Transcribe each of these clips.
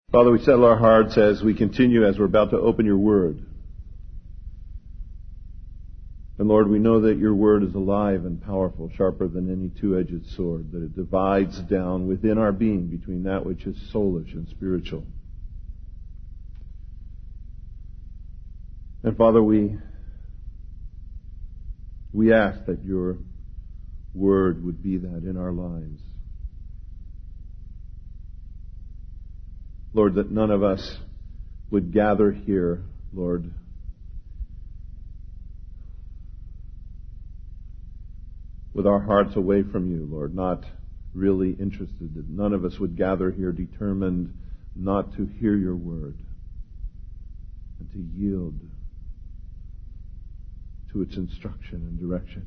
Father, we settle our hearts as we continue, as we're about to open your word. And Lord, we know that your word is alive and powerful, sharper than any two-edged sword, that it divides down within our being between that which is soulish and spiritual. And Father, we ask that your word would be that in our lives. Lord, that none of us would gather here, Lord, with our hearts away from you, Lord, not really interested. That none of us would gather here determined not to hear your word and to yield to its instruction and direction.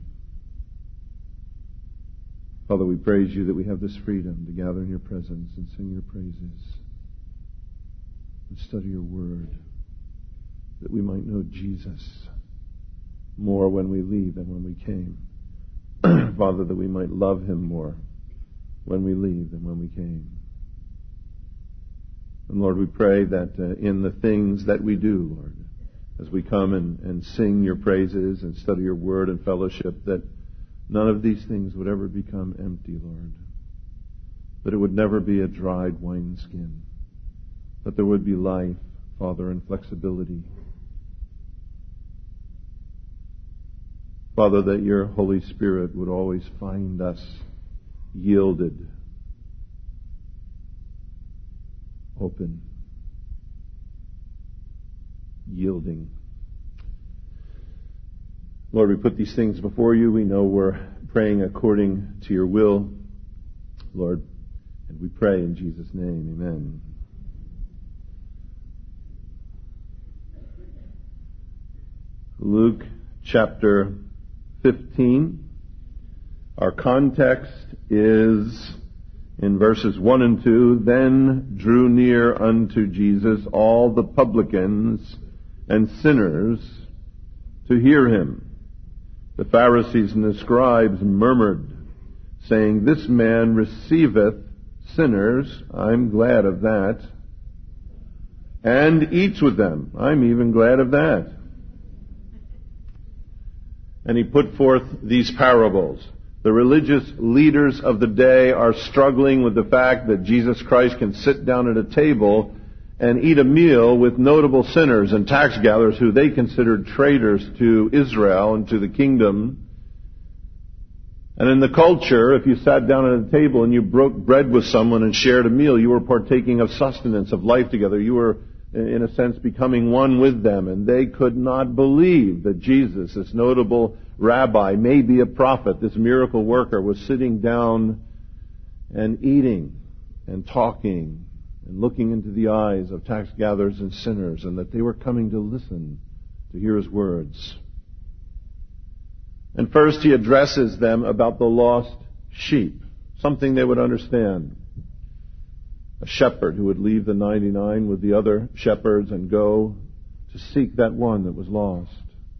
Father, we praise you that we have this freedom to gather in your presence and sing your praises and study your word, that we might know Jesus more when we leave than when we came. Father, that we might love him more when we leave than when we came. And Lord, we pray that in the things that we do, Lord, as we come and sing your praises and study your word and fellowship, that none of these things would ever become empty, Lord. That it would never be a dried wineskin. That there would be life, Father, and flexibility. Father, that your Holy Spirit would always find us yielded, open, yielding. Lord, we put these things before you. We know we're praying according to your will, Lord, and we pray in Jesus' name. Amen. Luke chapter 15. Our context is in verses 1 and 2. Then drew near unto Jesus all the publicans and sinners to hear him. The Pharisees and the scribes murmured, saying, This man receiveth sinners. I'm glad of that. And eats with them. I'm even glad of that. And he put forth these parables. The religious leaders of the day are struggling with the fact that Jesus Christ can sit down at a table and eat a meal with notable sinners and tax gatherers who they considered traitors to Israel and to the kingdom. And in the culture, if you sat down at a table and you broke bread with someone and shared a meal, you were partaking of sustenance, of life together. You were, in a sense, becoming one with them. And they could not believe that Jesus, this notable rabbi, maybe a prophet, this miracle worker, was sitting down and eating and talking and looking into the eyes of tax gatherers and sinners, and that they were coming to listen to hear his words. And first he addresses them about the lost sheep, something they would understand. A shepherd who would leave the 99 with the other shepherds and go to seek that one that was lost.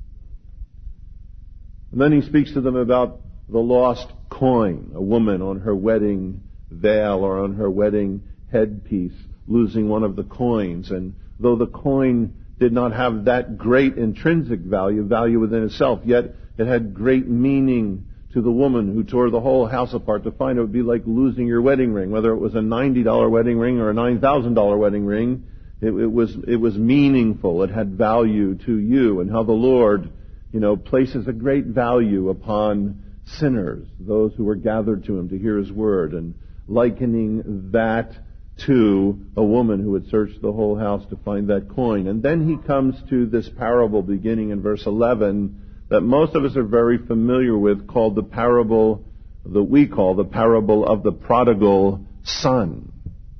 And then he speaks to them about the lost coin, a woman on her wedding veil or on her wedding headpiece losing one of the coins. And though the coin did not have that great intrinsic value within itself, yet it had great meaning to the woman who tore the whole house apart to find it. Would be like losing your wedding ring, whether it was a $90 wedding ring or a $9,000 wedding ring. It was meaningful. It had value to you, and how the Lord, places a great value upon sinners, those who were gathered to him to hear his word, and likening that to a woman who had searched the whole house to find that coin. And then he comes to this parable beginning in verse 11 that most of us are very familiar with, called the parable that we call the parable of the prodigal son.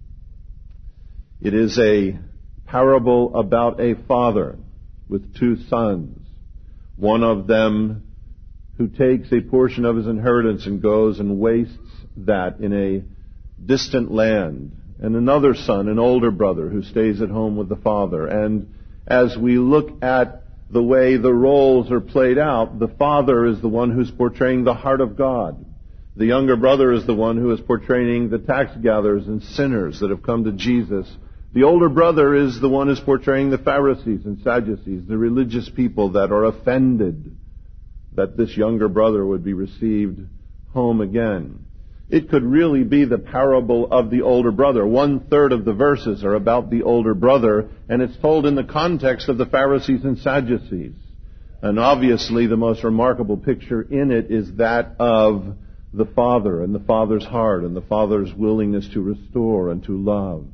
It is a parable about a father with two sons. One of them who takes a portion of his inheritance and goes and wastes that in a distant land. And another son, an older brother, who stays at home with the father. And as we look at the way the roles are played out, the father is the one who's portraying the heart of God. The younger brother is the one who is portraying the tax gatherers and sinners that have come to Jesus The older brother is the one who's portraying the Pharisees and Sadducees, the religious people that are offended that this younger brother would be received home again. It could really be the parable of the older brother. 1/3 of the verses are about the older brother, and it's told in the context of the Pharisees and Sadducees. And obviously the most remarkable picture in it is that of the Father and the Father's heart and the Father's willingness to restore and to love.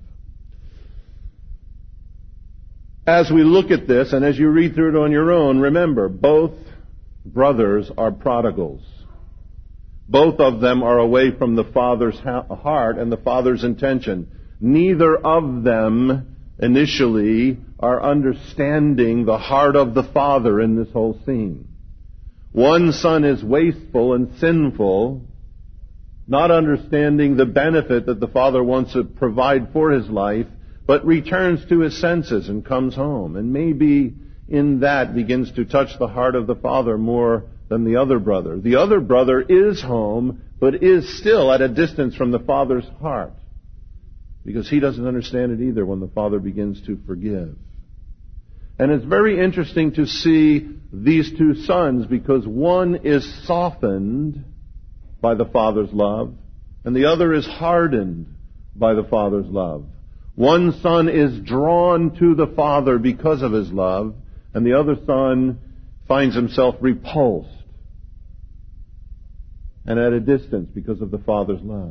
As we look at this, and as you read through it on your own, remember, both brothers are prodigals. Both of them are away from the Father's heart and the Father's intention. Neither of them initially are understanding the heart of the Father in this whole scene. One son is wasteful and sinful, not understanding the benefit that the Father wants to provide for his life, but returns to his senses and comes home. And maybe in that begins to touch the heart of the Father more than the other brother. The other brother is home, but is still at a distance from the Father's heart, because he doesn't understand it either when the Father begins to forgive. And it's very interesting to see these two sons, because one is softened by the Father's love, and the other is hardened by the Father's love. One son is drawn to the Father because of his love, and the other son finds himself repulsed and at a distance because of the Father's love.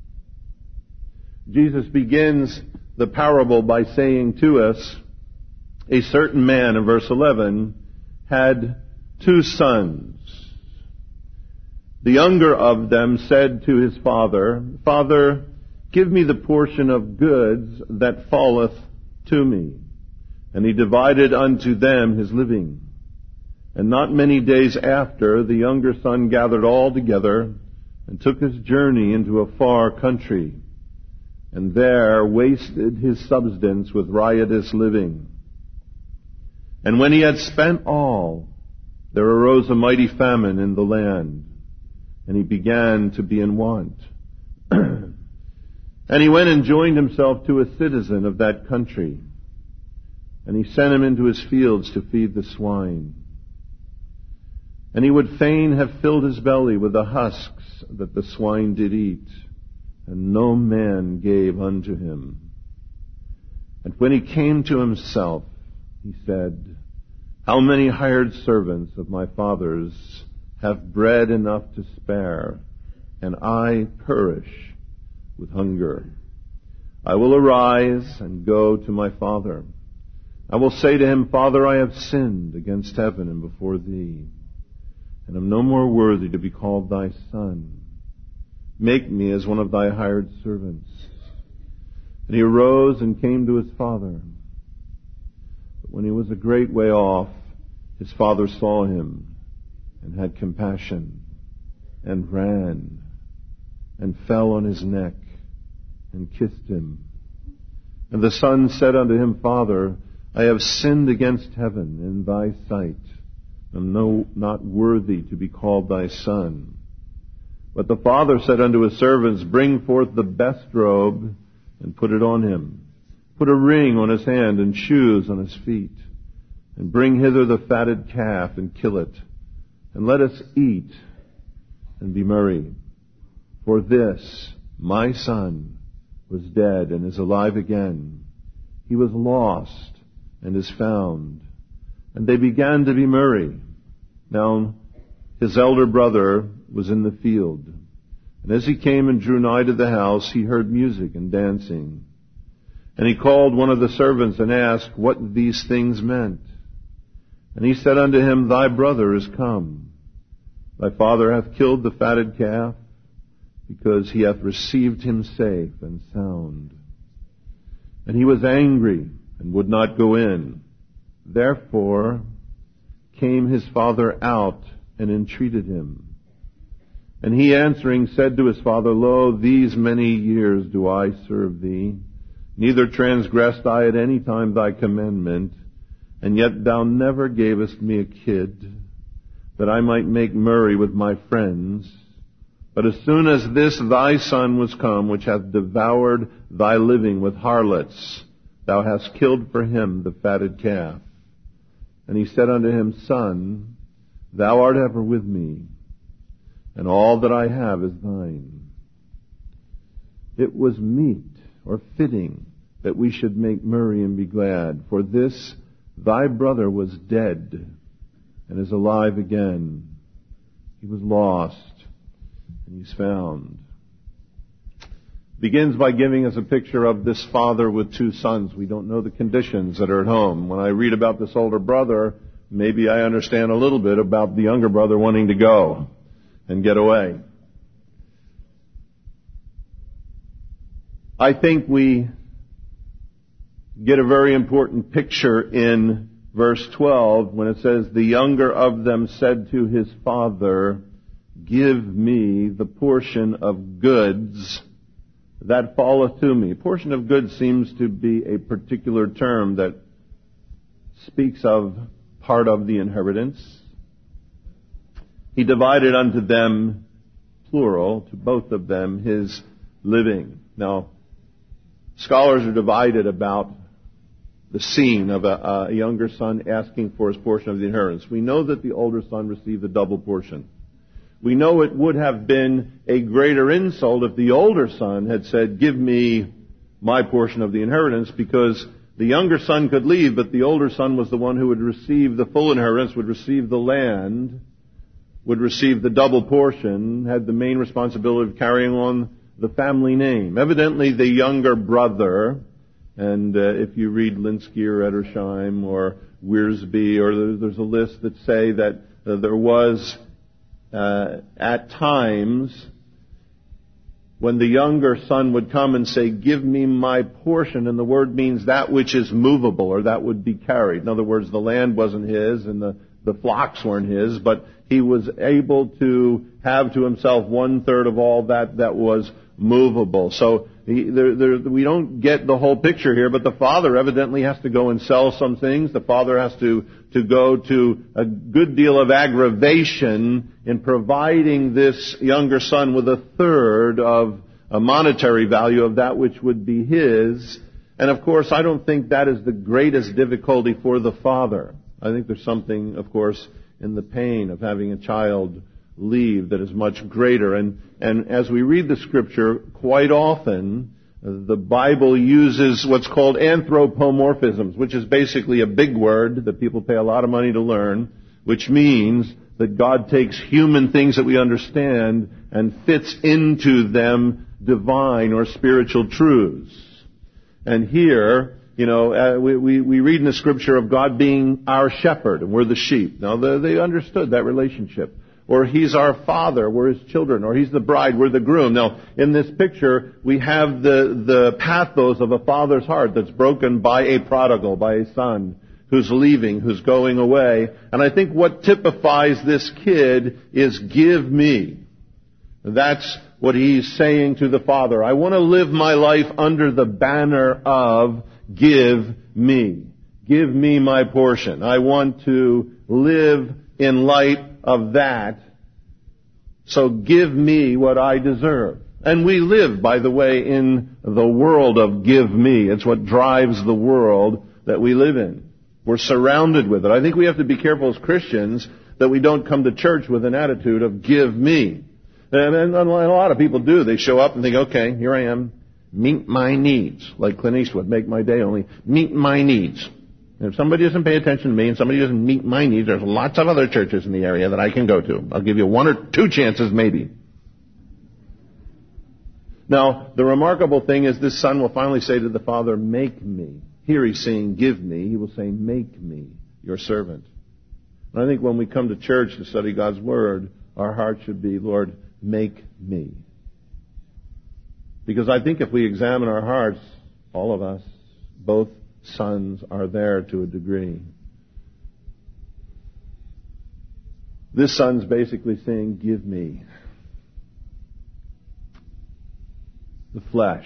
Jesus begins the parable by saying to us, a certain man, in verse 11, had 2 sons. The younger of them said to his father, Father, give me the portion of goods that falleth to me. And he divided unto them his living. And not many days after, the younger son gathered all together and took his journey into a far country, and there wasted his substance with riotous living. And when he had spent all, there arose a mighty famine in the land, and he began to be in want. And he went and joined himself to a citizen of that country, and he sent him into his fields to feed the swine. And he would fain have filled his belly with the husks that the swine did eat, and no man gave unto him. And when he came to himself, he said, How many hired servants of my father's have bread enough to spare, and I perish with hunger? I will arise and go to my father. I will say to him, Father, I have sinned against heaven and before thee, and am no more worthy to be called thy son. Make me as one of thy hired servants. And he arose and came to his father. But when he was a great way off, his father saw him and had compassion, and ran and fell on his neck and kissed him. And the son said unto him, Father, I have sinned against heaven in thy sight, and am not worthy to be called thy son. But the father said unto his servants, Bring forth the best robe, and put it on him. Put a ring on his hand, and shoes on his feet. And bring hither the fatted calf, and kill it. And let us eat, and be merry. For this, my son, was dead, and is alive again. He was lost, and is found. And they began to be merry. Now his elder brother was in the field. And as he came and drew nigh to the house, he heard music and dancing. And he called one of the servants and asked what these things meant. And he said unto him, Thy brother is come. Thy father hath killed the fatted calf, because he hath received him safe and sound. And he was angry and would not go in. Therefore came his father out and entreated him. And he answering said to his father, Lo, these many years do I serve thee, neither transgressed I at any time thy commandment, and yet thou never gavest me a kid, that I might make merry with my friends. But as soon as this thy son was come, which hath devoured thy living with harlots, thou hast killed for him the fatted calf. And he said unto him, Son, thou art ever with me, and all that I have is thine. It was meet or fitting that we should make merry and be glad, for this thy brother was dead and is alive again. He was lost and he's found. Begins by giving us a picture of this father with two sons. We don't know the conditions that are at home. When I read about this older brother, maybe I understand a little bit about the younger brother wanting to go and get away. I think we get a very important picture in verse 12 when it says, the younger of them said to his father, Give me the portion of goods that falleth to me. Portion of goods seems to be a particular term that speaks of part of the inheritance. He divided unto them, plural, to both of them, his living. Now, scholars are divided about the scene of a younger son asking for his portion of the inheritance. We know that the older son received a double portion. We know it would have been a greater insult if the older son had said, Give me my portion of the inheritance, because the younger son could leave, but the older son was the one who would receive the full inheritance, would receive the land, would receive the double portion, had the main responsibility of carrying on the family name. Evidently, the younger brother, and if you read Linsky or Edersheim or Wiersbe, or there's a list that say that there was at times when the younger son would come and say, Give me my portion, and the word means that which is movable, or that would be carried. In other words, the land wasn't his and the flocks weren't his, but he was able to have to himself 1/3 of all that was movable. So we don't get the whole picture here, but the father evidently has to go and sell some things. The father has to go to a good deal of aggravation in providing this younger son with 1/3 of a monetary value of that which would be his. And of course, I don't think that is the greatest difficulty for the father. I think there's something, of course, in the pain of having a child leave that is much greater. And as we read the Scripture, quite often the Bible uses what's called anthropomorphisms, which is basically a big word that people pay a lot of money to learn, which means that God takes human things that we understand and fits into them divine or spiritual truths. And here, we read in the Scripture of God being our shepherd, and we're the sheep. Now, they understood that relationship. Or He's our Father, we're His children. Or He's the bride, we're the groom. Now, in this picture, we have the pathos of a father's heart that's broken by a prodigal, by a son who's leaving, who's going away. And I think what typifies this kid is, Give me. That's what he's saying to the father. I want to live my life under the banner of give me. Give me my portion. I want to live in light of that. So give me what I deserve. And we live, by the way, in the world of give me. It's what drives the world that we live in. We're surrounded with it. I think we have to be careful as Christians that we don't come to church with an attitude of give me. And a lot of people do. They show up and think, okay, here I am. Meet my needs. Like Clint Eastwood, make my day only. Meet my needs. And if somebody doesn't pay attention to me and somebody doesn't meet my needs, there's lots of other churches in the area that I can go to. I'll give you 1 or 2 chances maybe. Now, the remarkable thing is this son will finally say to the father, Make me. Here he's saying, Give me. He will say, Make me your servant. And I think when we come to church to study God's Word, our heart should be, Lord, make me. Because I think if we examine our hearts, all of us, both sons are there to a degree. This son's basically saying, Give me the flesh.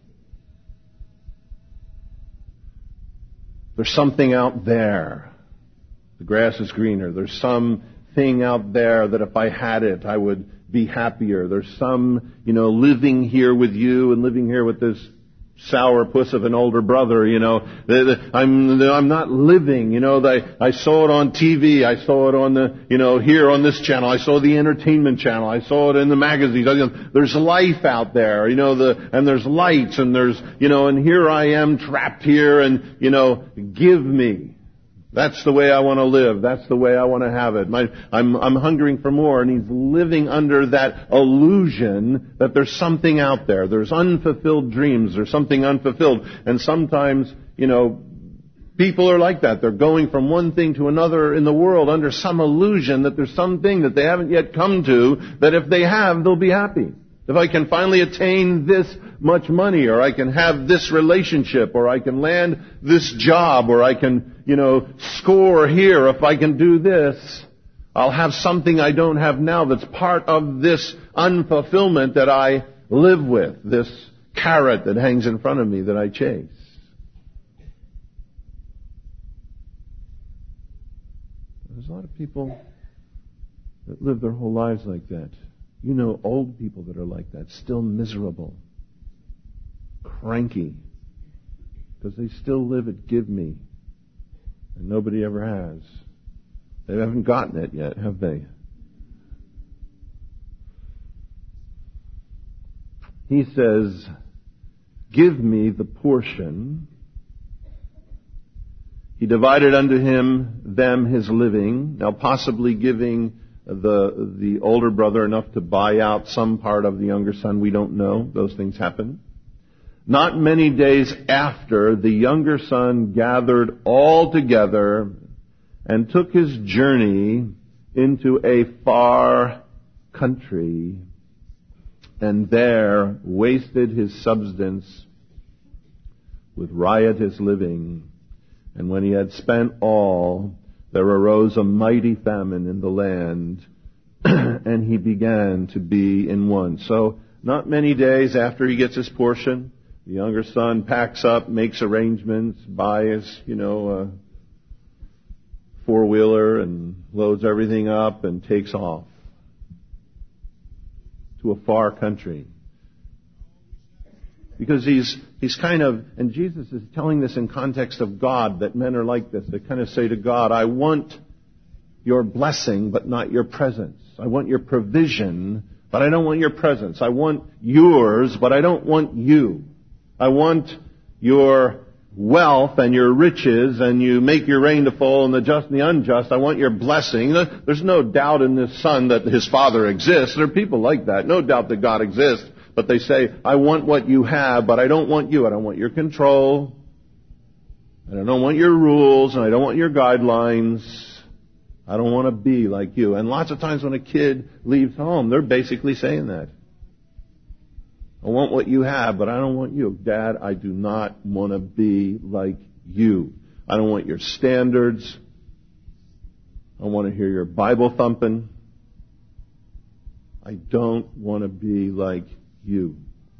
There's something out there. The grass is greener. There's something out there that if I had it, I would be happier. There's some, living here with you and living here with this sourpuss of an older brother, I'm not living, I saw it on TV, I saw it on the, here on this channel, I saw the entertainment channel, I saw it in the magazines, there's life out there, and there's lights, and there's, and here I am trapped here, and, give me. That's the way I want to live. That's the way I want to have it. I'm hungering for more, and he's living under that illusion that there's something out there. There's unfulfilled dreams. There's something unfulfilled. And sometimes, people are like that. They're going from one thing to another in the world under some illusion that there's something that they haven't yet come to, that if they have, they'll be happy. If I can finally attain this much money, or I can have this relationship, or I can land this job, or I can, score here, if I can do this, I'll have something I don't have now that's part of this unfulfillment that I live with, this carrot that hangs in front of me that I chase. There's a lot of people that live their whole lives like that. Old people that are like that, still miserable, cranky, because they still live at give me, and nobody ever has. They haven't gotten it yet, have they? He says, give me the portion. He divided unto them his living, now possibly giving the older brother enough to buy out some part of the younger son. We don't know. Those things happen. Not many days after, the younger son gathered all together and took his journey into a far country, and there wasted his substance with riotous living. And when he had spent all, there arose a mighty famine in the land, and he began to be in want. So, not many days after he gets his portion, the younger son packs up, makes arrangements, buys, a four-wheeler, and loads everything up and takes off to a far country. Because he's kind of, and Jesus is telling this in context of God, that men are like this. They kind of say to God, I want your blessing, but not your presence. I want your provision, but I don't want your presence. I want yours, but I don't want you. I want your wealth and your riches, and you make your rain to fall on the just and the unjust. I want your blessing. There's no doubt in this son that his father exists. There are people like that. No doubt that God exists. But they say, I want what you have, but I don't want you. I don't want your control. And I don't want your rules, and I don't want your guidelines. I don't want to be like you. And lots of times when a kid leaves home, they're basically saying that. I want what you have, but I don't want you. Dad, I do not want to be like you. I don't want your standards. I want to hear your Bible thumping. I don't want to be like you.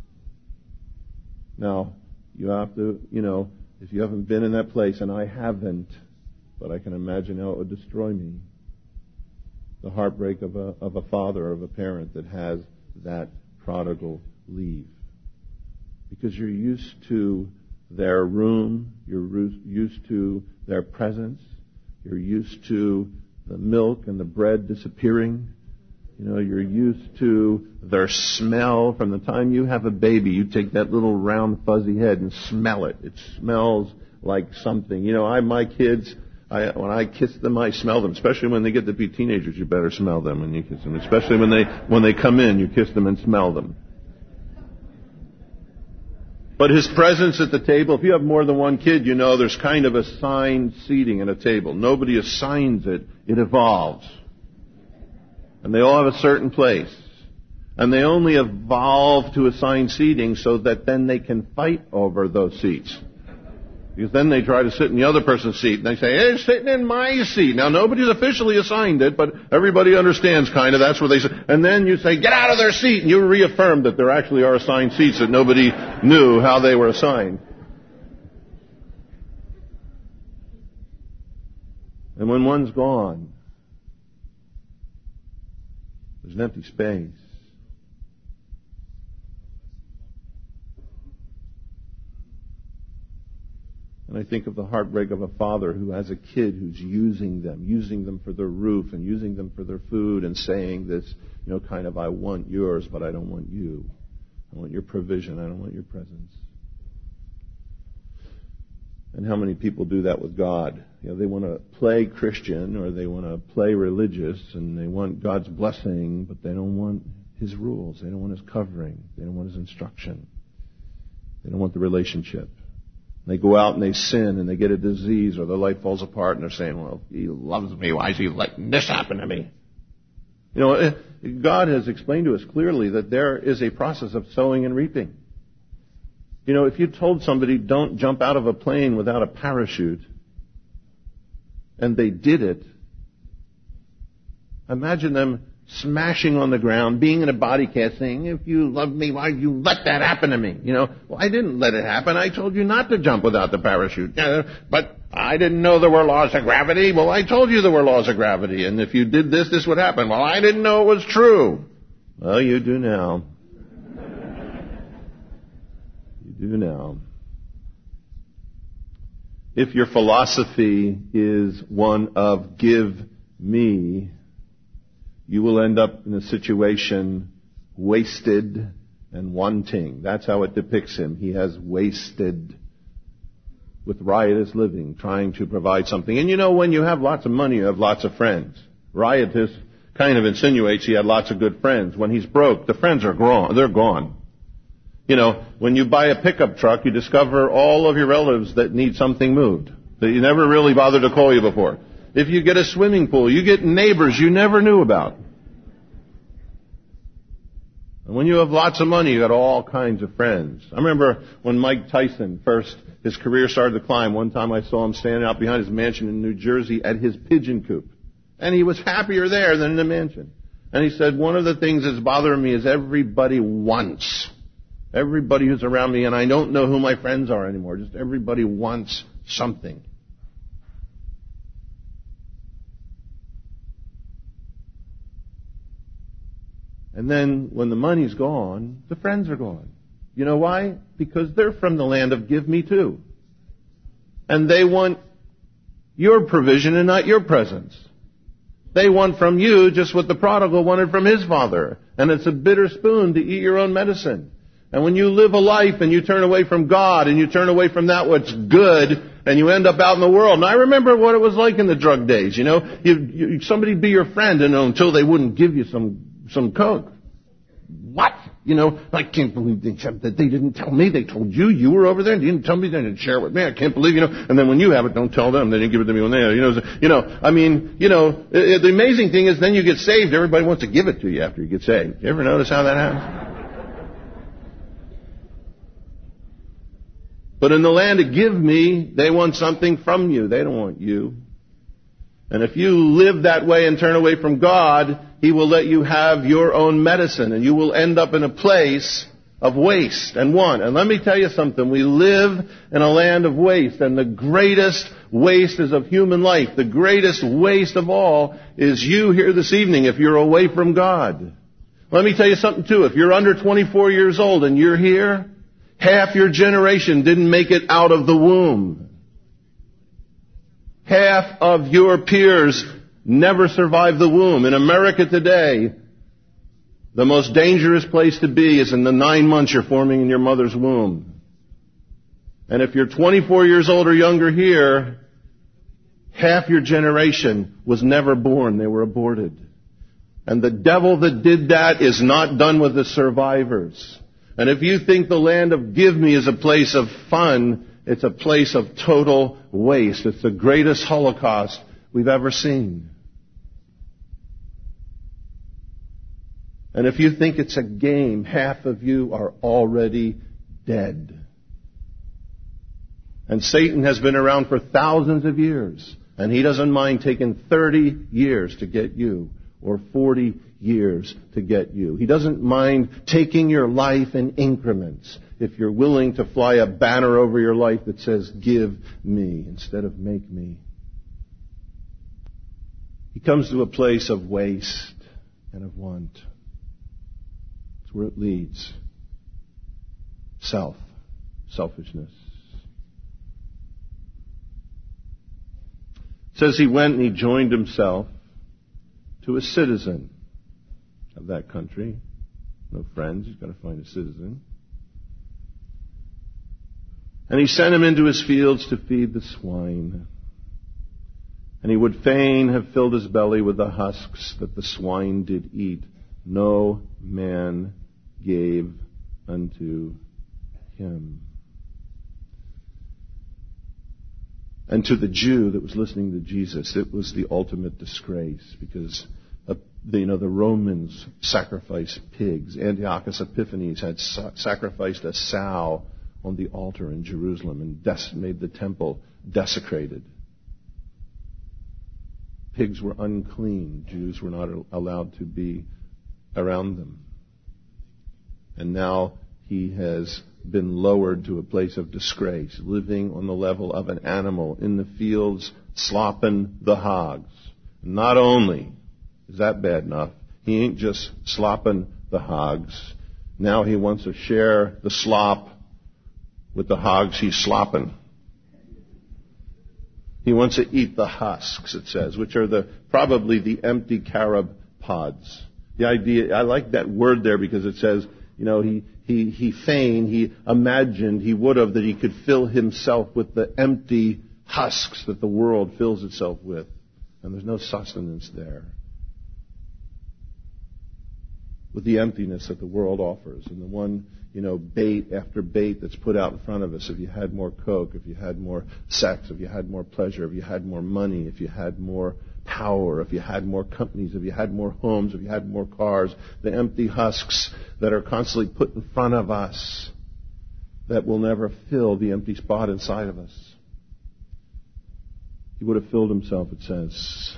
Now, you have to, if you haven't been in that place, and I haven't, but I can imagine how it would destroy me. The heartbreak of a father or of a parent that has that prodigal leave. Because you're used to their room, you're used to their presence, you're used to the milk and the bread disappearing. You're used to their smell. From the time you have a baby, you take that little round fuzzy head and smell it. It smells like something. My kids, when I kiss them, I smell them. Especially when they get to be teenagers, you better smell them when you kiss them. Especially when they come in, you kiss them and smell them. But his presence at the table, if you have more than one kid, there's kind of assigned seating at a table. Nobody assigns it. It evolves. And they all have a certain place. And they only evolve to assign seating so that then they can fight over those seats. Because then they try to sit in the other person's seat. And they say, hey, sitting in my seat. Now, nobody's officially assigned it, but everybody understands kind of that's where they sit. And then you say, get out of their seat. And you reaffirm that there actually are assigned seats that nobody knew how they were assigned. And when one's gone, there's an empty space. I think of the heartbreak of a father who has a kid who's using them for their roof and using them for their food and saying this, kind of, I want yours, but I don't want you. I want your provision. I don't want your presence. And how many people do that with God? They want to play Christian or they want to play religious and they want God's blessing, but they don't want His rules. They don't want His covering. They don't want His instruction. They don't want the relationship. They go out and they sin and they get a disease or their life falls apart and they're saying, well, He loves me. Why is He letting this happen to me? God has explained to us clearly that there is a process of sowing and reaping. If you told somebody don't jump out of a plane without a parachute and they did it, imagine them smashing on the ground, being in a body cast saying, if you love me, why did you let that happen to me? Well, I didn't let it happen. I told you not to jump without the parachute. But I didn't know there were laws of gravity. Well, I told you there were laws of gravity. And if you did this would happen. Well, I didn't know it was true. Well, you do now. You do now. If your philosophy is one of give me, you will end up in a situation wasted and wanting. That's how it depicts him. He has wasted with riotous living, trying to provide something. And when you have lots of money, you have lots of friends. Riotous kind of insinuates he had lots of good friends. When he's broke, the friends are gone. They're gone. When you buy a pickup truck, you discover all of your relatives that need something moved that you never really bothered to call you before. If you get a swimming pool, you get neighbors you never knew about. And when you have lots of money, you got all kinds of friends. I remember when Mike Tyson his career started to climb. One time I saw him standing out behind his mansion in New Jersey at his pigeon coop. And he was happier there than in the mansion. And he said, one of the things that's bothering me is everybody wants. Everybody who's around me, and I don't know who my friends are anymore. Just everybody wants something. And then when the money's gone, the friends are gone. You know why? Because they're from the land of give me too. And they want your provision and not your presence. They want from you just what the prodigal wanted from his father. And it's a bitter spoon to eat your own medicine. And when you live a life and you turn away from God and you turn away from that what's good and you end up out in the world. And I remember what it was like in the drug days. Somebody'd be your friend until they wouldn't give you some coke. What? I can't believe that they didn't tell me. They told you. You were over there and you didn't tell me. They didn't share it with me. I can't believe, And then when you have it, don't tell them. They didn't give it to me when they had it. The amazing thing is then you get saved. Everybody wants to give it to you after you get saved. You ever notice how that happens? But in the land of give me, they want something from you. They don't want you. And if you live that way and turn away from God, He will let you have your own medicine, and you will end up in a place of waste and want. And let me tell you something. We live in a land of waste, and the greatest waste is of human life. The greatest waste of all is you here this evening if you're away from God. Let me tell you something, too. If you're under 24 years old and you're here, half your generation didn't make it out of the womb. Half of your peers never survived the womb. In America today, the most dangerous place to be is in the 9 months you're forming in your mother's womb. And if you're 24 years old or younger here, half your generation was never born. They were aborted. And the devil that did that is not done with the survivors. And if you think the land of give me is a place of fun, it's a place of total waste. It's the greatest Holocaust we've ever seen. And if you think it's a game, half of you are already dead. And Satan has been around for thousands of years, and he doesn't mind taking 30 years to get you, or 40 years to get you. He doesn't mind taking your life in increments if you're willing to fly a banner over your life that says, give me, instead of make me. He comes to a place of waste and of want. It's where it leads. Selfishness. says he went and he joined himself to a citizen of that country. No friends, he's got to find a citizen. And he sent him into his fields to feed the swine. And he would fain have filled his belly with the husks that the swine did eat. No man gave unto him. And to the Jew that was listening to Jesus, it was the ultimate disgrace, because the Romans sacrificed pigs. Antiochus Epiphanes had sacrificed a sow on the altar in Jerusalem and made the temple desecrated. Pigs were unclean. Jews were not allowed to be around them. And now he has been lowered to a place of disgrace, living on the level of an animal in the fields, slopping the hogs. Not only is that bad enough, he ain't just slopping the hogs. Now he wants to share the slop with the hogs he's slopping. He wants to eat the husks, it says, which are probably the empty carob pods. The idea, I like that word there because it says, he imagined, he would have, that he could fill himself with the empty husks that the world fills itself with. And there's no sustenance there. With the emptiness that the world offers. And the one, bait after bait that's put out in front of us. If you had more coke, if you had more sex, if you had more pleasure, if you had more money, if you had more power, if you had more companies, if you had more homes, if you had more cars, the empty husks that are constantly put in front of us that will never fill the empty spot inside of us. He would have filled himself, it says.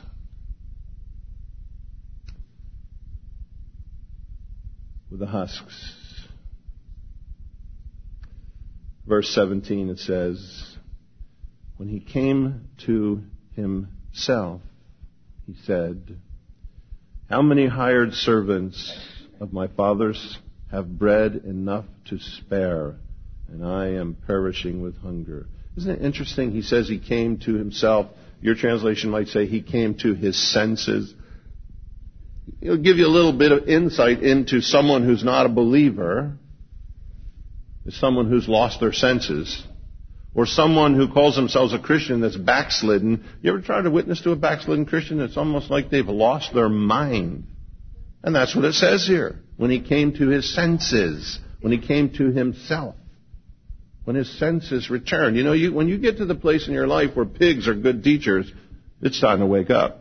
With the husks. Verse 17, it says, when he came to himself, he said, how many hired servants of my father's have bread enough to spare, and I am perishing with hunger? Isn't it interesting? He says he came to himself. Your translation might say he came to his senses. It'll give you a little bit of insight into someone who's not a believer, is someone who's lost their senses, or someone who calls themselves a Christian that's backslidden. You ever try to witness to a backslidden Christian? It's almost like they've lost their mind. And that's what it says here. When he came to his senses, when he came to himself, when his senses returned. When you get to the place in your life where pigs are good teachers, it's time to wake up.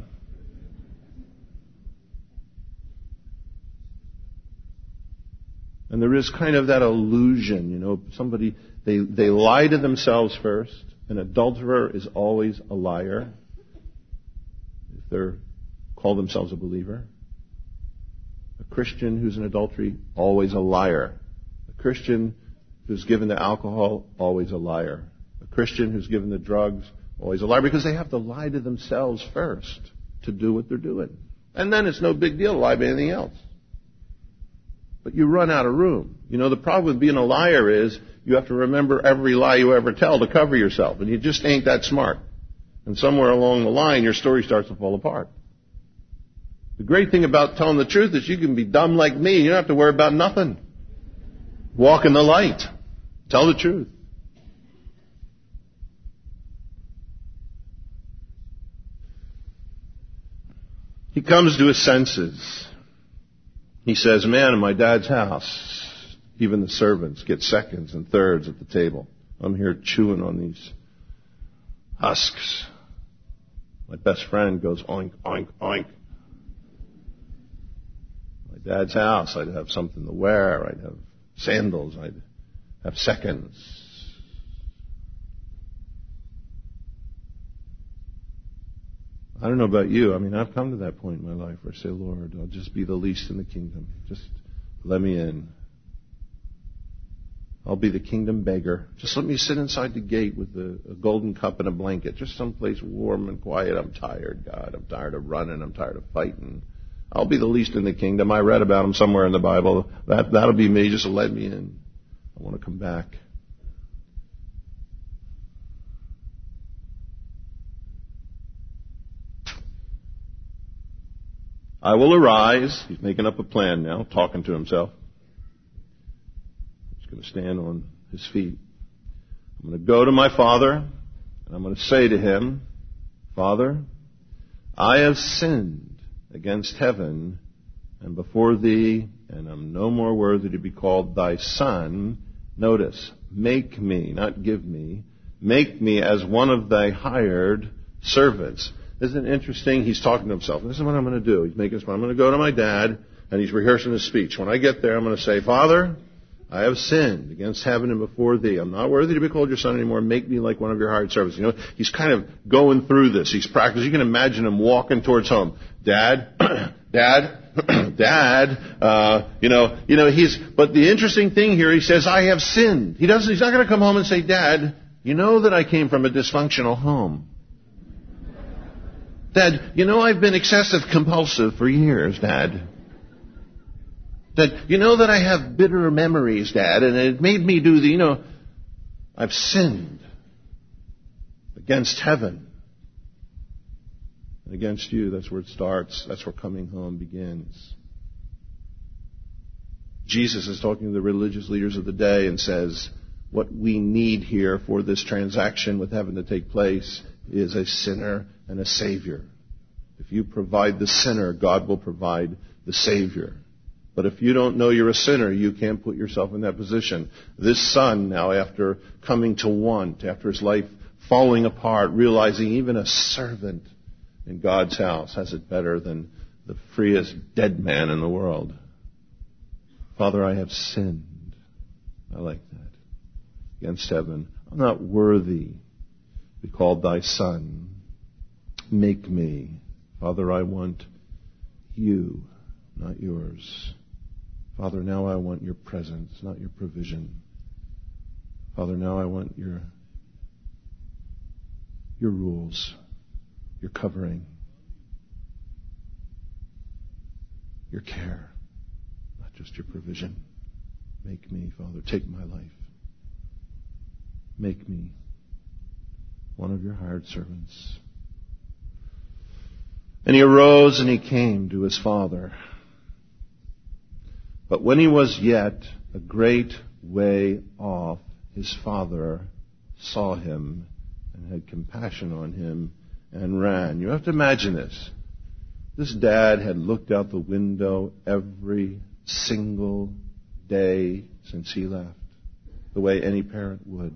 And there is kind of that illusion, somebody, they lie to themselves first. An adulterer is always a liar if they call themselves a believer. A Christian who's in adultery, always a liar. A Christian who's given to alcohol, always a liar. A Christian who's given to drugs, always a liar, because they have to lie to themselves first to do what they're doing. And then it's no big deal to lie about anything else. But you run out of room. The problem with being a liar is you have to remember every lie you ever tell to cover yourself. And you just ain't that smart. And somewhere along the line, your story starts to fall apart. The great thing about telling the truth is you can be dumb like me. You don't have to worry about nothing. Walk in the light. Tell the truth. He comes to his senses. He says, man, in my dad's house, even the servants get seconds and thirds at the table. I'm here chewing on these husks. My best friend goes oink, oink, oink. My dad's house, I'd have something to wear. I'd have sandals. I'd have seconds. I don't know about you. I've come to that point in my life where I say, Lord, I'll just be the least in the kingdom. Just let me in. I'll be the kingdom beggar. Just let me sit inside the gate with a golden cup and a blanket. Just someplace warm and quiet. I'm tired, God. I'm tired of running. I'm tired of fighting. I'll be the least in the kingdom. I read about him somewhere in the Bible. That'll be me. Just let me in. I want to come back. I will arise. He's making up a plan now, talking to himself. He's going to stand on his feet. I'm going to go to my father, and I'm going to say to him, Father, I have sinned against heaven and before thee, and am no more worthy to be called thy son. Notice, make me, not give me, make me as one of thy hired servants. Isn't it interesting? He's talking to himself. This is what I'm going to do. He's making this plan. I'm going to go to my dad, and he's rehearsing his speech. When I get there, I'm going to say, Father, I have sinned against heaven and before thee. I'm not worthy to be called your son anymore. Make me like one of your hired servants. You know, he's kind of going through this. He's practicing. You can imagine him walking towards home. Dad, Dad, Dad, but the interesting thing here, he says, I have sinned. He's not going to come home and say, Dad, you know that I came from a dysfunctional home. Dad, you know I've been excessive compulsive for years, Dad. Dad, you know that I have bitter memories, Dad, and it made me do I've sinned against heaven and against you. That's where it starts. That's where coming home begins. Jesus is talking to the religious leaders of the day and says, what we need here for this transaction with heaven to take place is a sinner and a Savior. If you provide the sinner, God will provide the Savior. But if you don't know you're a sinner, you can't put yourself in that position. This son now, after coming to want, after his life falling apart, realizing even a servant in God's house has it better than the freest dead man in the world. Father, I have sinned. I like that. Against heaven. I'm not worthy to be called thy son. Make me. Father, I want you, not yours. Father, now I want your presence, not your provision. Father, now I want your rules, your covering, your care, not just your provision. Make me, Father, take my life. Make me one of your hired servants. And he arose and he came to his father. But when he was yet a great way off, his father saw him and had compassion on him and ran. You have to imagine this. This dad had looked out the window every single day since he left, the way any parent would.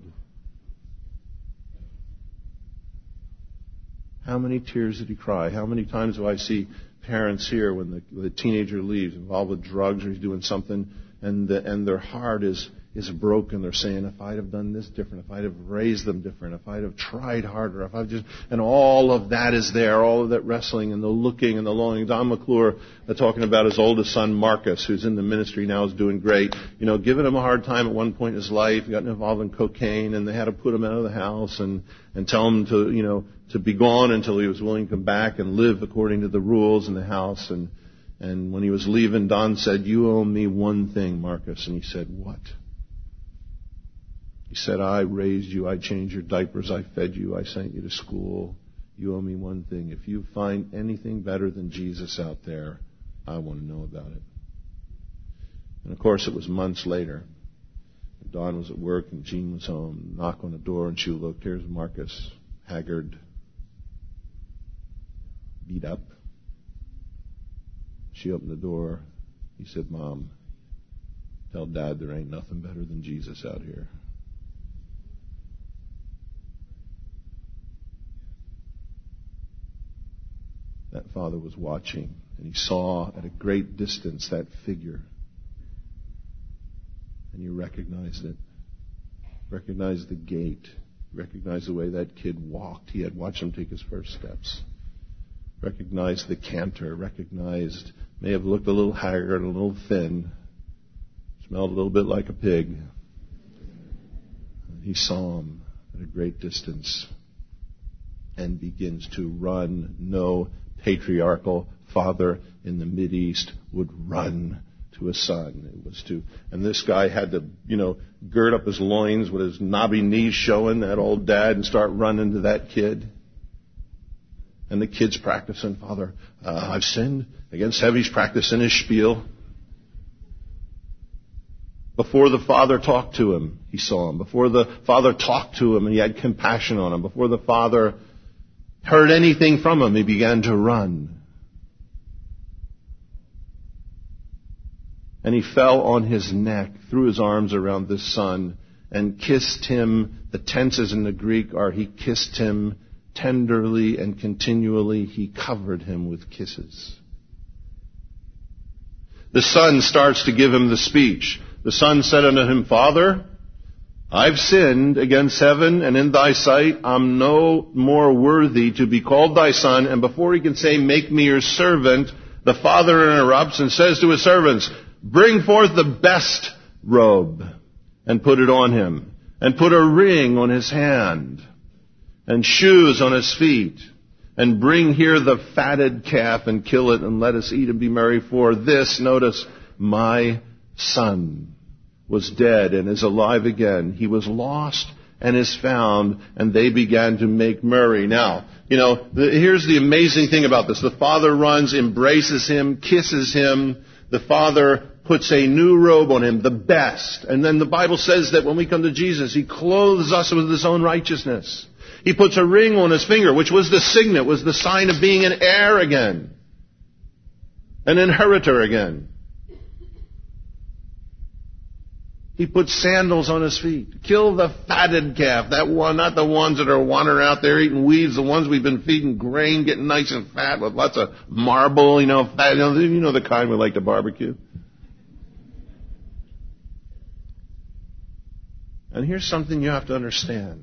How many tears did he cry? How many times do I see parents here when the teenager leaves, involved with drugs or he's doing something, and their heart is broken. They're saying, if I'd have done this different, if I'd have raised them different, if I'd have tried harder, if I'd and all of that is there, all of that wrestling and the looking and the longing. Don McClure talking about his oldest son, Marcus, who's in the ministry now, is doing great. Giving him a hard time at one point in his life. He got involved in cocaine, and they had to put him out of the house and tell him to be gone until he was willing to come back and live according to the rules in the house. And when he was leaving, Don said, you owe me one thing, Marcus. And he said, what? He said, I raised you, I changed your diapers, I fed you, I sent you to school. You owe me one thing. If you find anything better than Jesus out there, I want to know about it. And of course, it was months later. Don was at work and Jean was home. Knock on the door and she looked. Here's Marcus, haggard, beat up. She opened the door. He said, Mom, tell Dad there ain't nothing better than Jesus out here. That father was watching, and he saw at a great distance that figure. And he recognized it. Recognized the gait. Recognized the way that kid walked. He had watched him take his first steps. Recognized the canter. Recognized, may have looked a little haggard, a little thin. Smelled a little bit like a pig. He saw him at a great distance and begins to run. No patriarchal father in the Mideast would run to a son. It was and this guy had to, gird up his loins with his knobby knees showing, that old dad, and start running to that kid. And the kid's practicing, Father, I've sinned against heaven. He's practicing his spiel. Before the Father talked to him, he saw him. Before the Father talked to him, and he had compassion on him. Before the Father heard anything from him, he began to run. And he fell on his neck, threw his arms around the Son, and kissed him. The tenses in the Greek are, he kissed him tenderly and continually. He covered him with kisses. The Son starts to give him the speech. The Son said unto him, Father, I've sinned against heaven and in thy sight. I'm no more worthy to be called thy son. And before he can say, make me your servant, the Father interrupts and says to his servants, bring forth the best robe and put it on him, and put a ring on his hand and shoes on his feet, and bring here the fatted calf and kill it, and let us eat and be merry. For this, notice, my son was dead and is alive again. He was lost and is found, and they began to make merry. Now, here's the amazing thing about this. The Father runs, embraces him, kisses him. The Father puts a new robe on him, the best. And then the Bible says that when we come to Jesus, he clothes us with his own righteousness. He puts a ring on his finger, which was the signet, was the sign of being an heir again, an inheritor again. He puts sandals on his feet. Kill the fatted calf. That one, not the ones that are wandering out there eating weeds, the ones we've been feeding grain, getting nice and fat with lots of marble, fat. You know the kind we like to barbecue. And here's something you have to understand.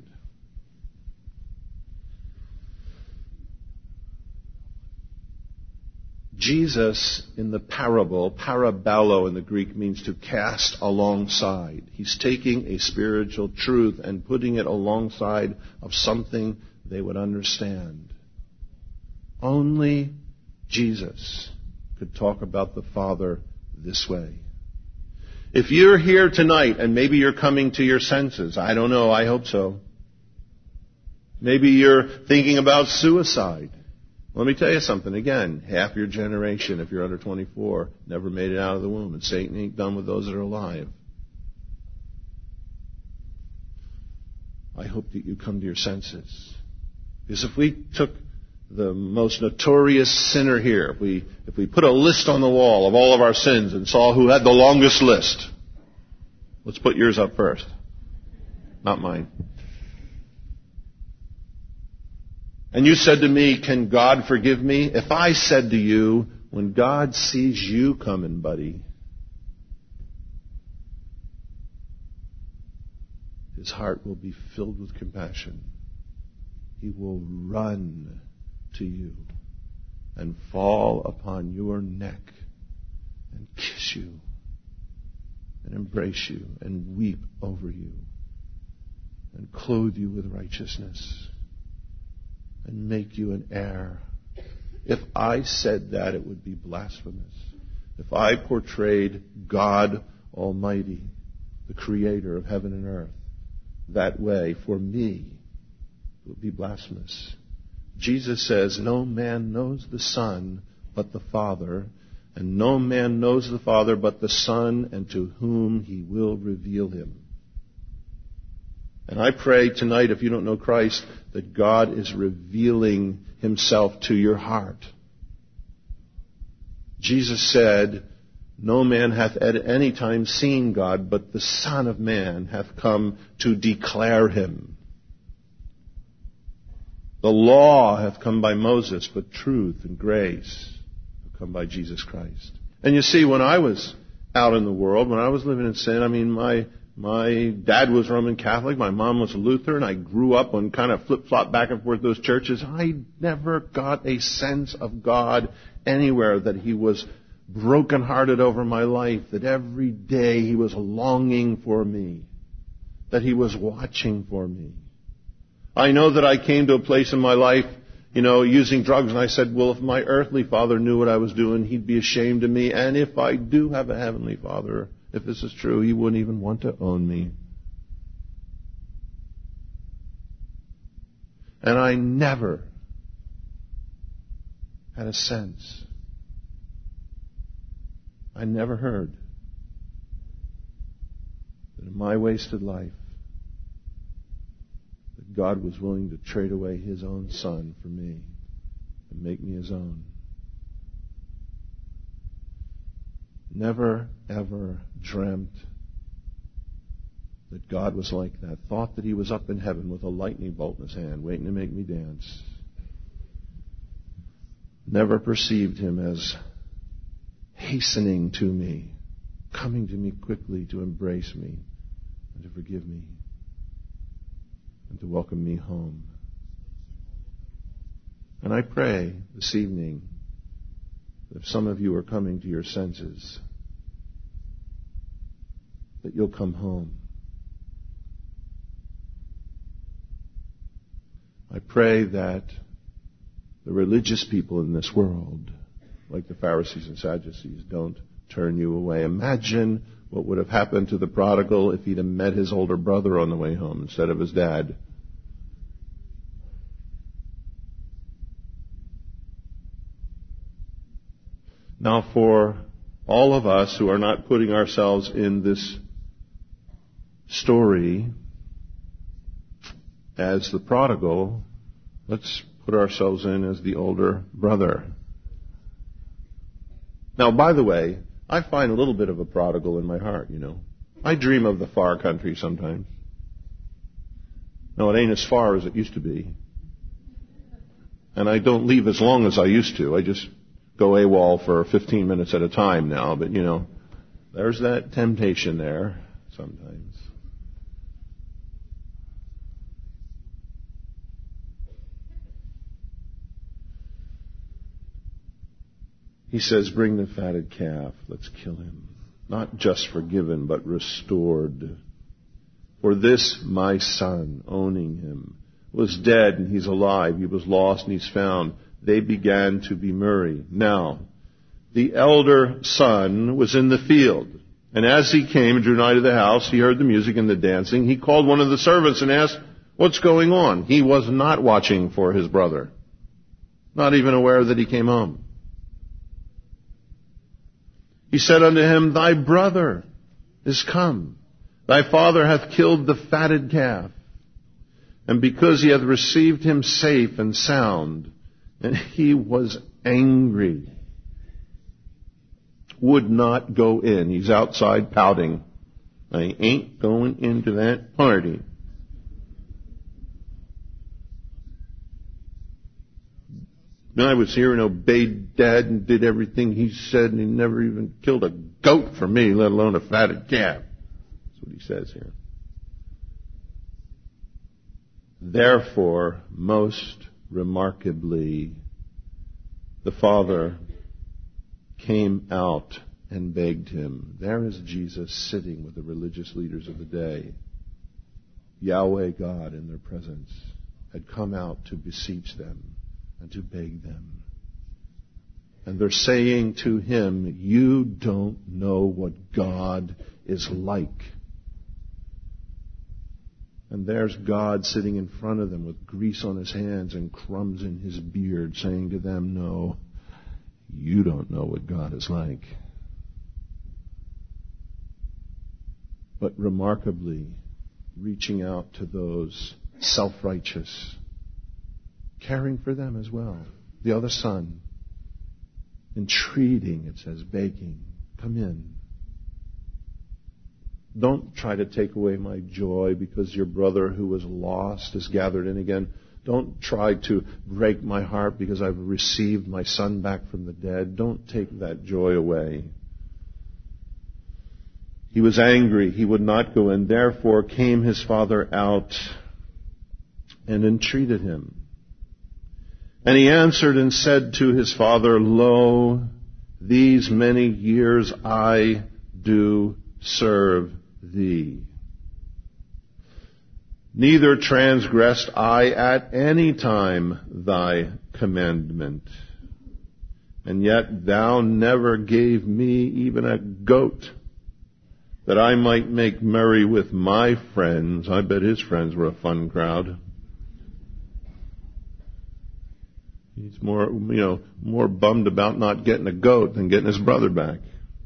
Jesus, in the parable, parabello in the Greek means to cast alongside. He's taking a spiritual truth and putting it alongside of something they would understand. Only Jesus could talk about the Father this way. If you're here tonight and maybe you're coming to your senses, I don't know, I hope so. Maybe you're thinking about suicide. Let me tell you something. Again, half your generation, if you're under 24, never made it out of the womb. And Satan ain't done with those that are alive. I hope that you come to your senses. Because if we took the most notorious sinner here, if we put a list on the wall of all of our sins and saw who had the longest list, let's put yours up first. Not mine. And you said to me, can God forgive me? If I said to you, when God sees you coming, buddy, his heart will be filled with compassion. He will run to you and fall upon your neck and kiss you and embrace you and weep over you and clothe you with righteousness and make you an heir. If I said that, it would be blasphemous. If I portrayed God Almighty, the Creator of heaven and earth, that way, for me, it would be blasphemous. Jesus says, no man knows the Son but the Father, and no man knows the Father but the Son, and to whom he will reveal him. And I pray tonight, if you don't know Christ, that God is revealing himself to your heart. Jesus said, no man hath at any time seen God, but the Son of Man hath come to declare him. The law hath come by Moses, but truth and grace have come by Jesus Christ. And you see, when I was out in the world, when I was living in sin, my dad was Roman Catholic, my mom was Lutheran. I grew up on kind of flip-flop back and forth those churches. I never got a sense of God anywhere, that he was brokenhearted over my life, that every day he was longing for me, that he was watching for me. I know that I came to a place in my life, using drugs, and I said, well, if my earthly father knew what I was doing, he'd be ashamed of me. And if I do have a heavenly Father, if this is true, he wouldn't even want to own me. And I never had a sense. I never heard that in my wasted life, that God was willing to trade away His own Son for me and make me His own. Never, ever dreamt that God was like that. Thought that He was up in heaven with a lightning bolt in His hand, waiting to make me dance. Never perceived Him as hastening to me, coming to me quickly to embrace me and to forgive me and to welcome me home. And I pray this evening that if some of you are coming to your senses, that you'll come home. I pray that the religious people in this world, like the Pharisees and Sadducees, don't turn you away. Imagine what would have happened to the prodigal if he'd have met his older brother on the way home instead of his dad. Now, for all of us who are not putting ourselves in this story as the prodigal, let's put ourselves in as the older brother. Now, by the way, I find a little bit of a prodigal in my heart, you know. I dream of the far country sometimes. No, it ain't as far as it used to be. And I don't leave as long as I used to. I just go AWOL for 15 minutes at a time now. But, you know, there's that temptation there sometimes. He says, bring the fatted calf, let's kill him. Not just forgiven, but restored. For this my son, owning him, was dead and he's alive. He was lost and he's found. They began to be merry. Now, the elder son was in the field. And as he came and drew nigh to the house, he heard the music and the dancing. He called one of the servants and asked, what's going on? He was not watching for his brother. Not even aware that he came home. He said unto him, thy brother is come. Thy father hath killed the fatted calf. And because he hath received him safe and sound, and he was angry, would not go in. He's outside pouting. I ain't going into that party. And I was here and obeyed Dad and did everything he said, and he never even killed a goat for me, let alone a fatted calf. That's what he says here. Therefore, most remarkably, the father came out and begged him. There is Jesus sitting with the religious leaders of the day. Yahweh God in their presence had come out to beseech them and to beg them. And they're saying to him, you don't know what God is like. And there's God sitting in front of them with grease on his hands and crumbs in his beard, saying to them, no, you don't know what God is like. But remarkably, reaching out to those self-righteous, caring for them as well. The other son, entreating, it says, begging, come in. Don't try to take away my joy because your brother who was lost is gathered in again. Don't try to break my heart because I've received my son back from the dead. Don't take that joy away. He was angry. He would not go in. Therefore came his father out and entreated him. And he answered and said to his father, lo, these many years I do serve thee. Neither transgressed I at any time thy commandment. And yet thou never gave me even a goat, that I might make merry with my friends. I bet his friends were a fun crowd. He's more bummed about not getting a goat than getting his brother back.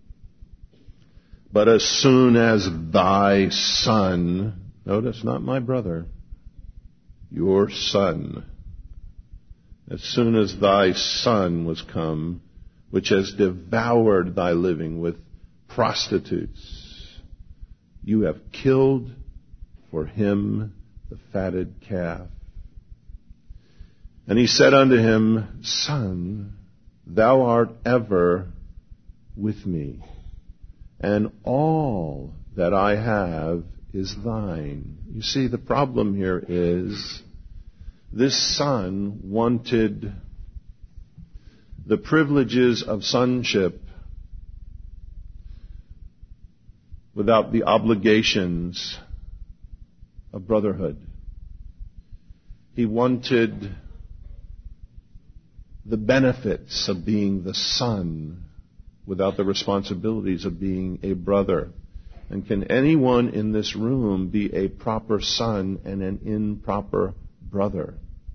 But as soon as thy son, notice, not my brother, your son, as soon as thy son was come, which has devoured thy living with prostitutes, you have killed for him the fatted calf. And he said unto him, Son, thou art ever with me, and all that I have is thine. You see, the problem here is this son wanted the privileges of sonship without the obligations of brotherhood. He wanted the benefits of being the son without the responsibilities of being a brother. And can anyone in this room be a proper son and an improper brother?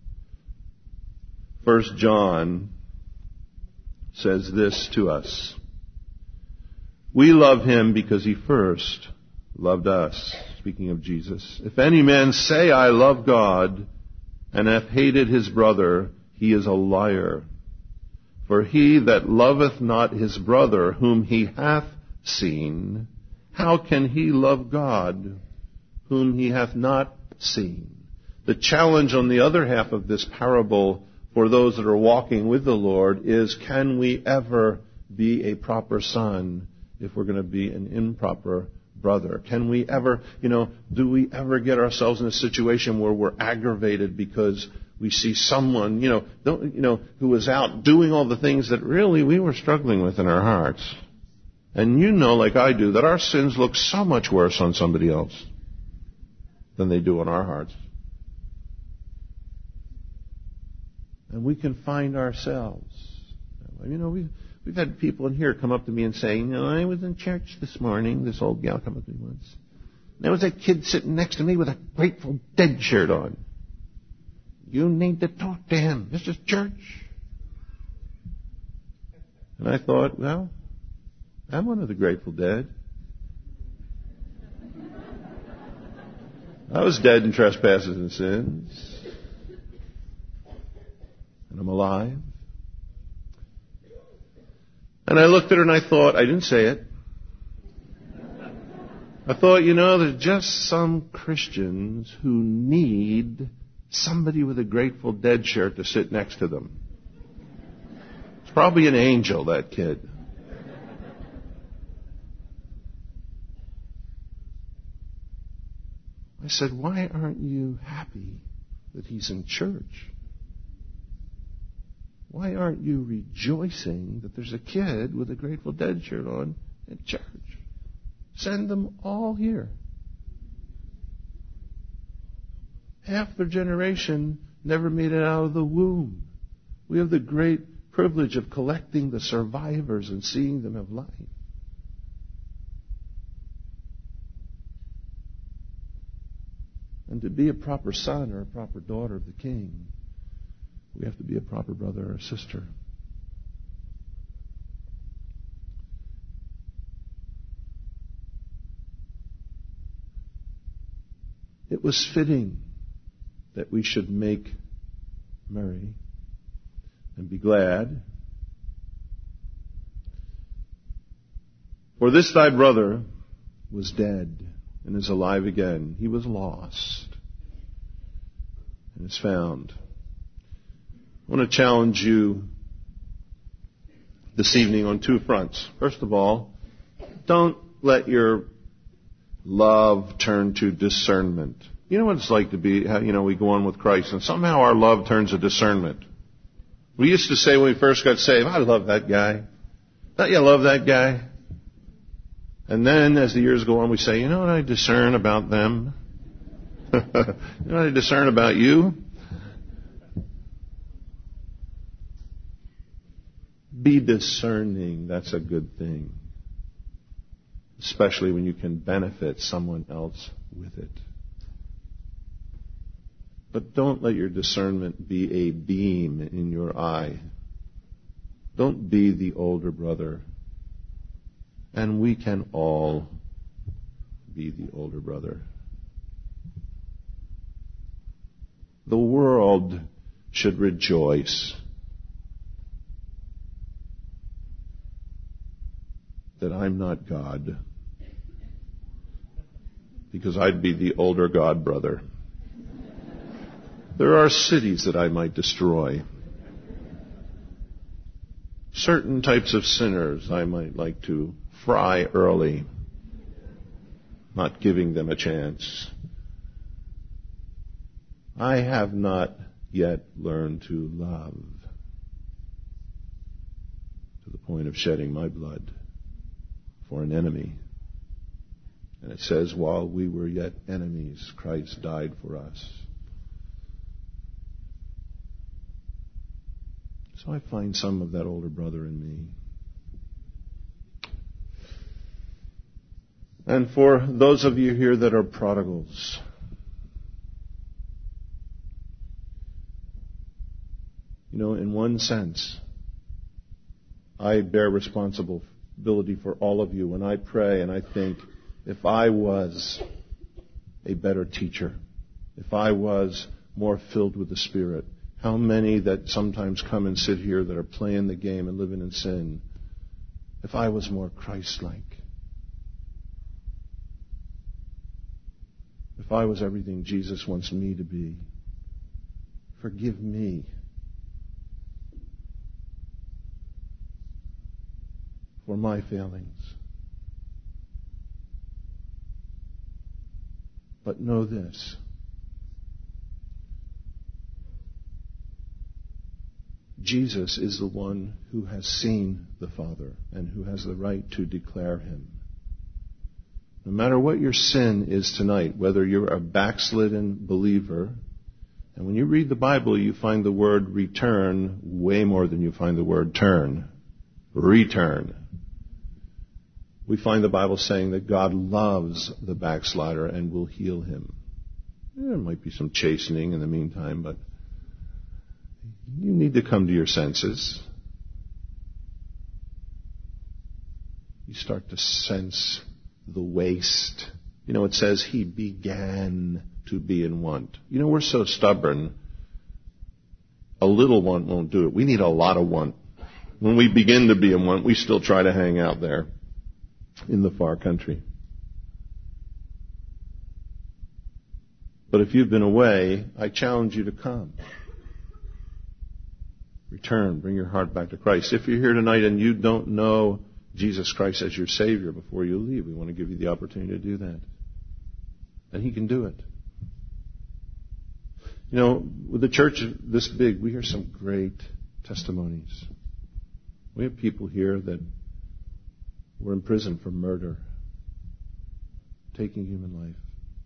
1 John says this to us. We love him because he first loved us. Speaking of Jesus. If any man say, I love God, and hath hated his brother, he is a liar. For he that loveth not his brother whom he hath seen, how can he love God whom he hath not seen? The challenge on the other half of this parable for those that are walking with the Lord is, can we ever be a proper son if we're going to be an improper brother? Can we ever, do we ever get ourselves in a situation where we're aggravated because we see someone, who is out doing all the things that really we were struggling with in our hearts? And like I do, that our sins look so much worse on somebody else than they do on our hearts. And we can find ourselves. We've had people in here come up to me and say, I was in church this morning. This old gal come up to me once. There was a kid sitting next to me with a Grateful Dead shirt on. You need to talk to him. This is church. And I thought, well, I'm one of the Grateful Dead. I was dead in trespasses and sins. And I'm alive. And I looked at her and I thought, I didn't say it. I thought, there's just some Christians who need somebody with a Grateful Dead shirt to sit next to them. It's probably an angel, that kid. I said, why aren't you happy that he's in church? Why aren't you rejoicing that there's a kid with a Grateful Dead shirt on at church? Send them all here. Half their generation never made it out of the womb. We have the great privilege of collecting the survivors and seeing them have life. And to be a proper son or a proper daughter of the King, we have to be a proper brother or sister. It was fitting that we should make merry and be glad. For this thy brother was dead and is alive again. He was lost and is found. I want to challenge you this evening on two fronts. First of all, don't let your love turn to discernment. You know what it's like to be, we go on with Christ and somehow our love turns to discernment. We used to say when we first got saved, I love that guy. Don't you love that guy? And then as the years go on, we say, you know what I discern about them? You know what I discern about you? Be discerning. That's a good thing. Especially when you can benefit someone else with it. But don't let your discernment be a beam in your eye. Don't be the older brother. And we can all be the older brother. The world should rejoice that I'm not God, because I'd be the older God brother. There are cities that I might destroy. Certain types of sinners I might like to fry early, not giving them a chance. I have not yet learned to love to the point of shedding my blood for an enemy. And it says, while we were yet enemies, Christ died for us. So I find some of that older brother in me. And for those of you here that are prodigals, you know, in one sense, I bear responsibility for all of you when I pray and I think, if I was a better teacher, if I was more filled with the Spirit, how many that sometimes come and sit here that are playing the game and living in sin, if I was more Christ-like, if I was everything Jesus wants me to be, forgive me for my failings. But know this. Jesus is the one who has seen the Father and who has the right to declare him. No matter what your sin is tonight, whether you're a backslidden believer, and when you read the Bible, you find the word return way more than you find the word turn. Return. We find the Bible saying that God loves the backslider and will heal him. There might be some chastening in the meantime, but you need to come to your senses. You start to sense the waste. You know, it says he began to be in want. You know, we're so stubborn. A little want won't do it. We need a lot of want. When we begin to be in want, we still try to hang out there in the far country. But if you've been away, I challenge you to come. Return. Bring your heart back to Christ. If you're here tonight and you don't know Jesus Christ as your Savior before you leave, we want to give you the opportunity to do that. And he can do it. You know, with the church this big, we hear some great testimonies. We have people here that were in prison for murder, taking human life.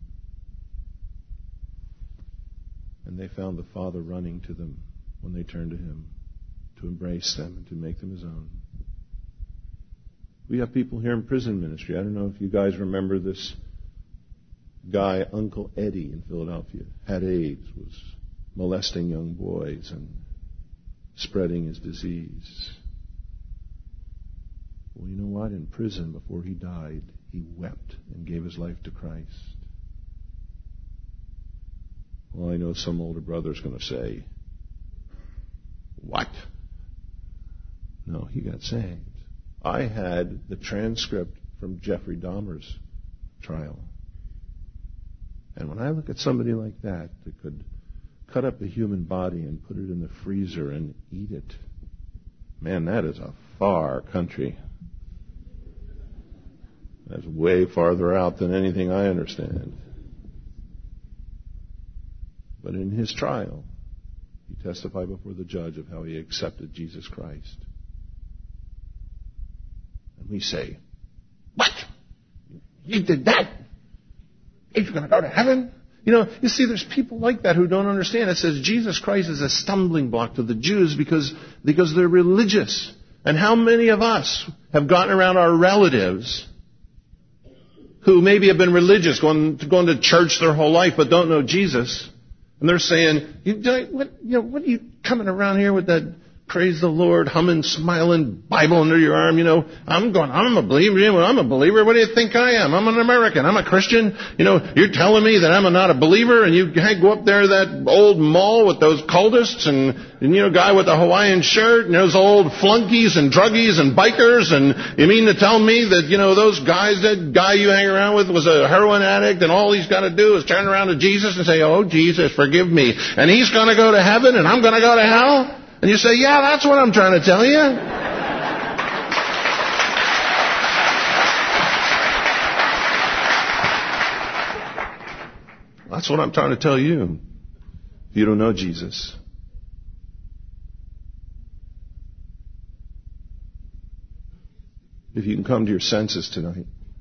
And they found the Father running to them when they turned to him to embrace them and to make them his own. We have people here in prison ministry. I don't know if you guys remember this guy, Uncle Eddie in Philadelphia, had AIDS, was molesting young boys and spreading his disease. Well, you know what? In prison, before he died, he wept and gave his life to Christ. Well, I know some older brother's going to say, what? No, he got saved. I had the transcript from Jeffrey Dahmer's trial. And when I look at somebody like that could cut up a human body and put it in the freezer and eat it, man, that is a far country. That's way farther out than anything I understand. But in his trial, he testified before the judge of how he accepted Jesus Christ. And we say, what? You did that? He's going to go to heaven? You know, you see, there's people like that who don't understand. It says Jesus Christ is a stumbling block to the Jews because they're religious. And how many of us have gotten around our relatives who maybe have been religious, going to church their whole life, but don't know Jesus, And they're saying, what are you coming around here with that praise the Lord, humming, smiling Bible under your arm? I'm a believer. I'm a believer. What do you think I am? I'm an American. I'm a Christian. You're telling me that I'm not a believer, and you go up there to that old mall with those cultists and guy with the Hawaiian shirt and those old flunkies and druggies and bikers, and you mean to tell me that, those guys, that guy you hang around with was a heroin addict, and all he's got to do is turn around to Jesus and say, "Oh, Jesus, forgive me," and he's going to go to heaven and I'm going to go to hell? And you say, "Yeah, that's what I'm trying to tell you." That's what I'm trying to tell you. If you don't know Jesus. If you can come to your senses tonight.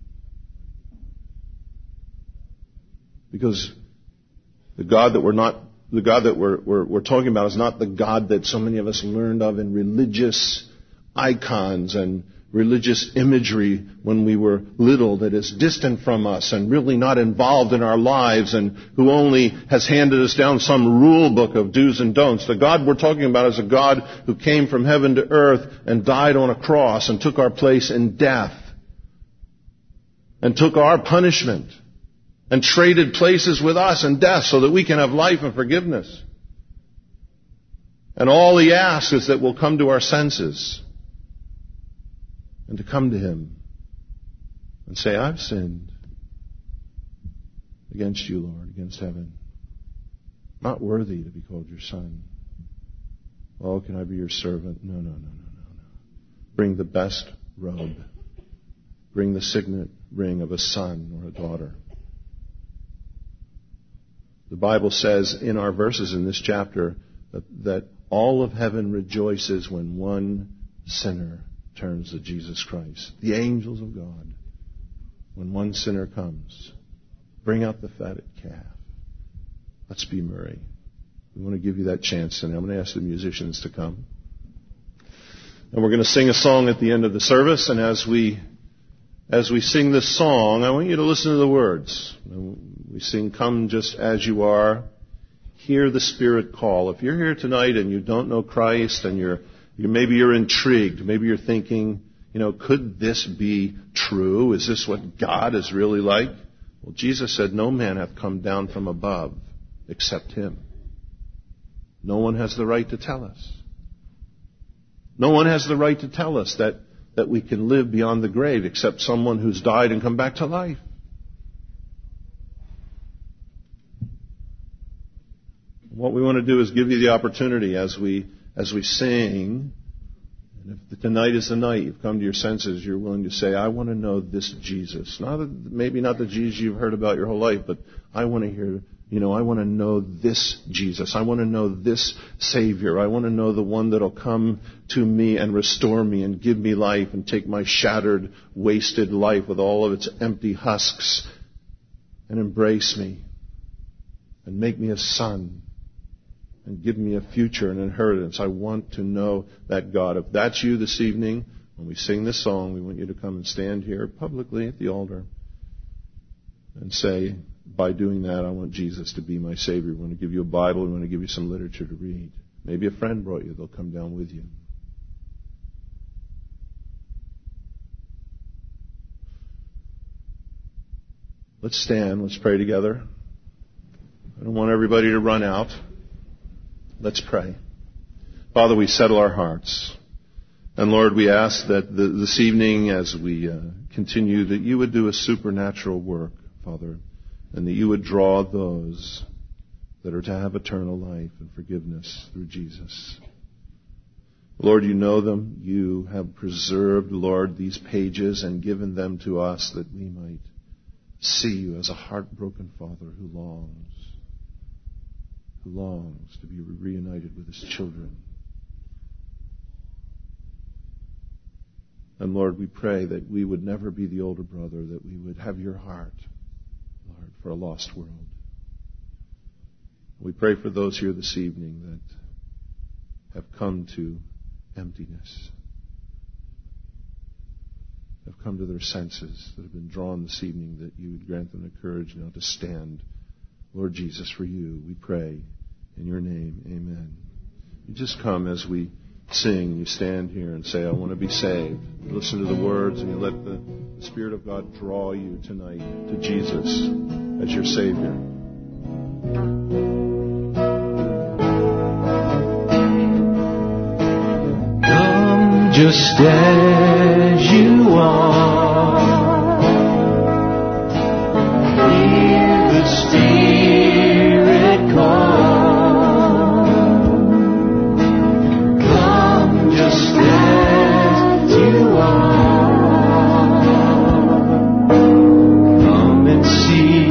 Because the God that we're talking about is not the God that so many of us learned of in religious icons and religious imagery when we were little, that is distant from us and really not involved in our lives, and who only has handed us down some rule book of do's and don'ts. The God we're talking about is a God who came from heaven to earth and died on a cross and took our place in death and took our punishment and traded places with us in death so that we can have life and forgiveness. And all He asks is that we'll come to our senses and to come to Him and say, "I've sinned against you, Lord, against heaven. Not worthy to be called your son. Oh, can I be your servant?" No. Bring the best robe. Bring the signet ring of a son or a daughter. The Bible says in our verses in this chapter that all of heaven rejoices when one sinner turns to Jesus Christ. The angels of God, when one sinner comes, bring out the fatted calf. Let's be merry. We want to give you that chance, and I'm going to ask the musicians to come. And we're going to sing a song at the end of the service, and as we sing this song, I want you to listen to the words. We sing, "Come just as you are. Hear the Spirit call." If you're here tonight and you don't know Christ, and maybe you're intrigued, maybe you're thinking, could this be true? Is this what God is really like? Well, Jesus said, "No man hath come down from above except Him." No one has the right to tell us. No one has the right to tell us that we can live beyond the grave except someone who's died and come back to life. What we want to do is give you the opportunity as we sing. And if tonight is the night you've come to your senses, you're willing to say, "I want to know this Jesus." Maybe not the Jesus you've heard about your whole life, but I want to hear, I want to know this Jesus. I want to know this Savior. I want to know the one that'll come to me and restore me and give me life and take my shattered, wasted life with all of its empty husks and embrace me and make me a son and give me a future and inheritance. I want to know that God. If that's you this evening, when we sing this song, we want you to come and stand here publicly at the altar and say, by doing that, I want Jesus to be my Savior. We want to give you a Bible. We want to give you some literature to read. Maybe a friend brought you. They'll come down with you. Let's stand. Let's pray together. I don't want everybody to run out. Let's pray. Father, we settle our hearts. And Lord, we ask that this evening as we continue, that you would do a supernatural work, Father, and that you would draw those that are to have eternal life and forgiveness through Jesus. Lord, you know them. You have preserved, Lord, these pages and given them to us that we might see you as a heartbroken Father who longs to be reunited with his children. And Lord, we pray that we would never be the older brother, that we would have your heart, Lord, for a lost world. We pray for those here this evening that have come to emptiness, have come to their senses, that have been drawn this evening, that you would grant them the courage now to stand, Lord Jesus, for you, we pray in your name. Amen. You just come as we sing, and you stand here and say, I want to be saved. You listen to the words, and you let the Spirit of God draw you tonight to Jesus as your Savior. Come just as you are. Hear the Spirit call. Come just as you are. Come and see.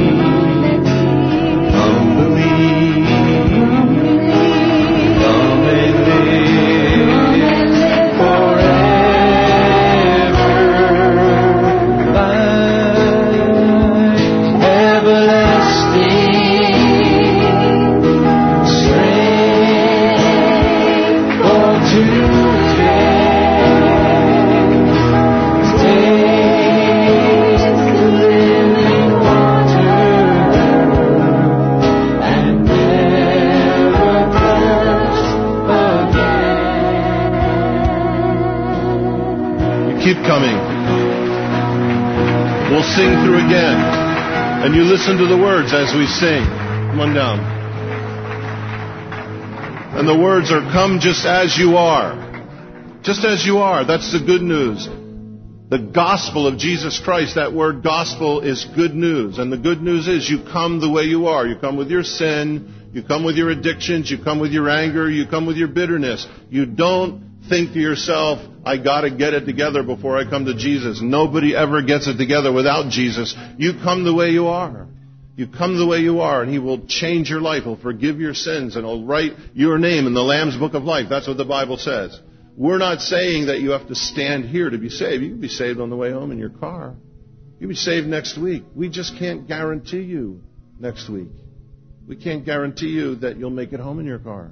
Come believe. Come and live forever. Life everlasting. Strength for today. Taste the living water and never thirst again. You keep coming. We'll sing through again. And you listen to the words as we sing. Come on down. And the words are, come just as you are. Just as you are. That's the good news. The gospel of Jesus Christ, that word gospel is good news. And the good news is you come the way you are. You come with your sin. You come with your addictions. You come with your anger. You come with your bitterness. You don't think to yourself, I got to get it together before I come to Jesus. Nobody ever gets it together without Jesus. You come the way you are. You come the way you are, and He will change your life. He'll forgive your sins, and He'll write your name in the Lamb's Book of Life. That's what the Bible says. We're not saying that you have to stand here to be saved. You can be saved on the way home in your car. You can be saved next week. We just can't guarantee you next week. We can't guarantee you that you'll make it home in your car.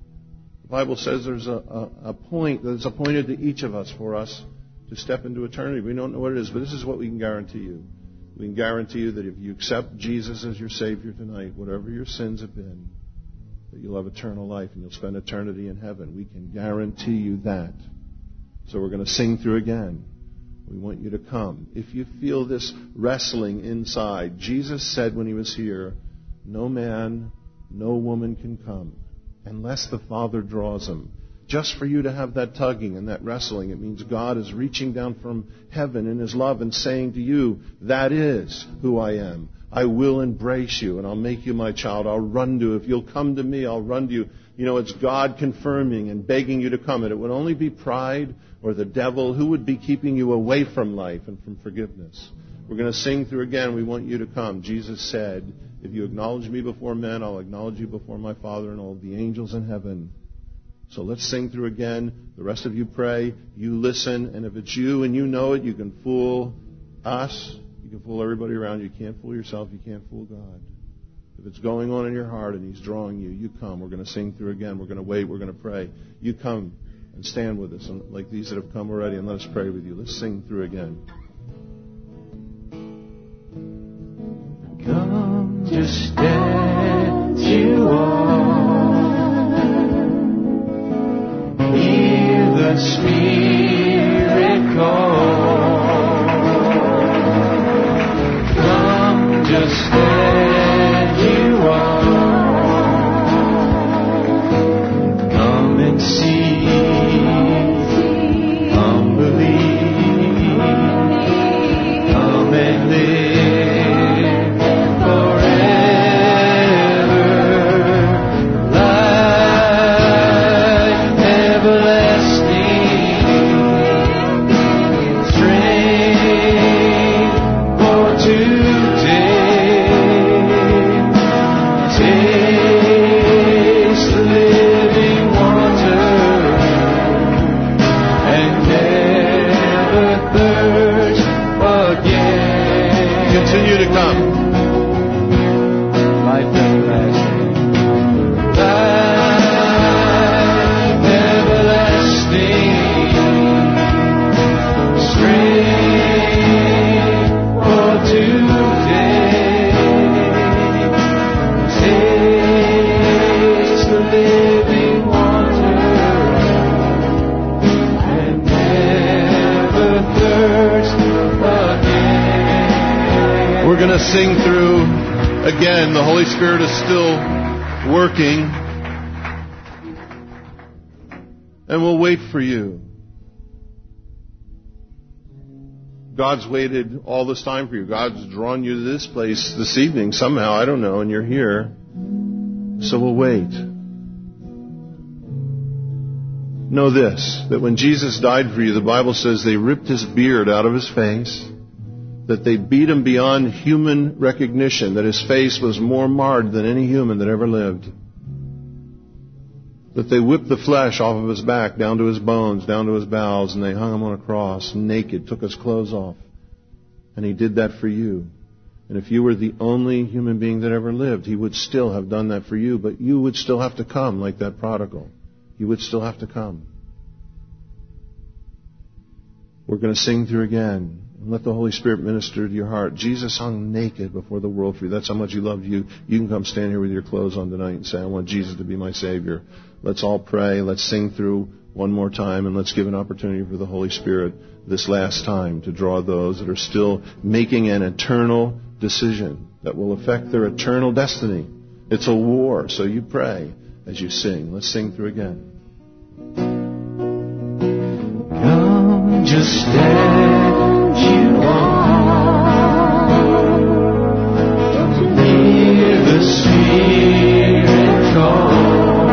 The Bible says there's a point that's appointed to each of us for us to step into eternity. We don't know what it is, but this is what we can guarantee you. We can guarantee you that if you accept Jesus as your Savior tonight, whatever your sins have been, that you'll have eternal life and you'll spend eternity in heaven. We can guarantee you that. So we're going to sing through again. We want you to come. If you feel this wrestling inside, Jesus said when He was here, no man, no woman can come unless the Father draws them. Just for you to have that tugging and that wrestling, it means God is reaching down from heaven in His love and saying to you, that is who I am. I will embrace you and I'll make you my child. I'll run to you. If you'll come to me, I'll run to you. You know, it's God confirming and begging you to come. And it would only be pride or the devil who would be keeping you away from life and from forgiveness. We're going to sing through again. We want you to come. Jesus said, if you acknowledge me before men, I'll acknowledge you before my Father and all the angels in heaven. So let's sing through again. The rest of you pray. You listen. And if it's you and you know it, you can fool us. You can fool everybody around you. You can't fool yourself. You can't fool God. If it's going on in your heart and He's drawing you, you come. We're going to sing through again. We're going to wait. We're going to pray. You come and stand with us, and like these that have come already, and let us pray with you. Let's sing through again. Come just as you are. Hear the Spirit call. Come just as you are. Come and see. Come believe. Come and live forever. to sing through again. The Holy Spirit is still working. And we'll wait for you. God's waited all this time for you. God's drawn you to this place this evening somehow, I don't know, and you're here. So we'll wait. Know this, that when Jesus died for you, the Bible says they ripped His beard out of His face, that they beat Him beyond human recognition, that His face was more marred than any human that ever lived. That they whipped the flesh off of His back, down to His bones, down to His bowels, and they hung Him on a cross, naked, took His clothes off. And He did that for you. And if you were the only human being that ever lived, He would still have done that for you, but you would still have to come like that prodigal. You would still have to come. We're going to sing through again. And let the Holy Spirit minister to your heart. Jesus hung naked before the world for you. That's how much He loved you. You can come stand here with your clothes on tonight and say, I want Jesus to be my Savior. Let's all pray. Let's sing through one more time, and let's give an opportunity for the Holy Spirit this last time to draw those that are still making an eternal decision that will affect their eternal destiny. It's a war, so you pray as you sing. Let's sing through again. Come just as you are. Hear the Spirit call.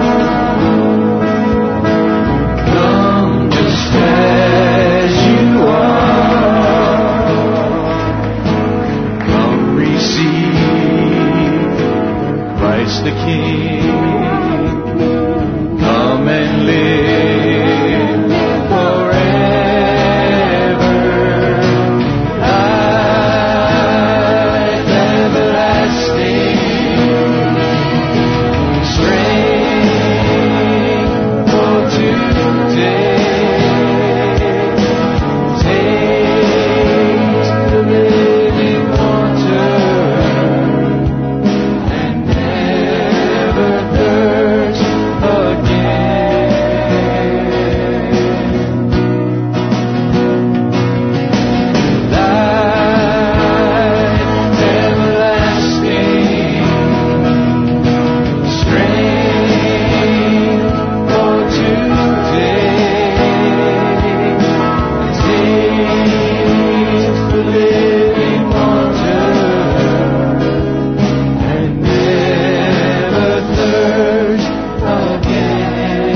Come just as you are. Come receive Christ the King. Come and live forever. Life everlasting. Strength for today. Taste the living water and never thirst again. Life everlasting. Strength for today. Taste the living water and never thirst again.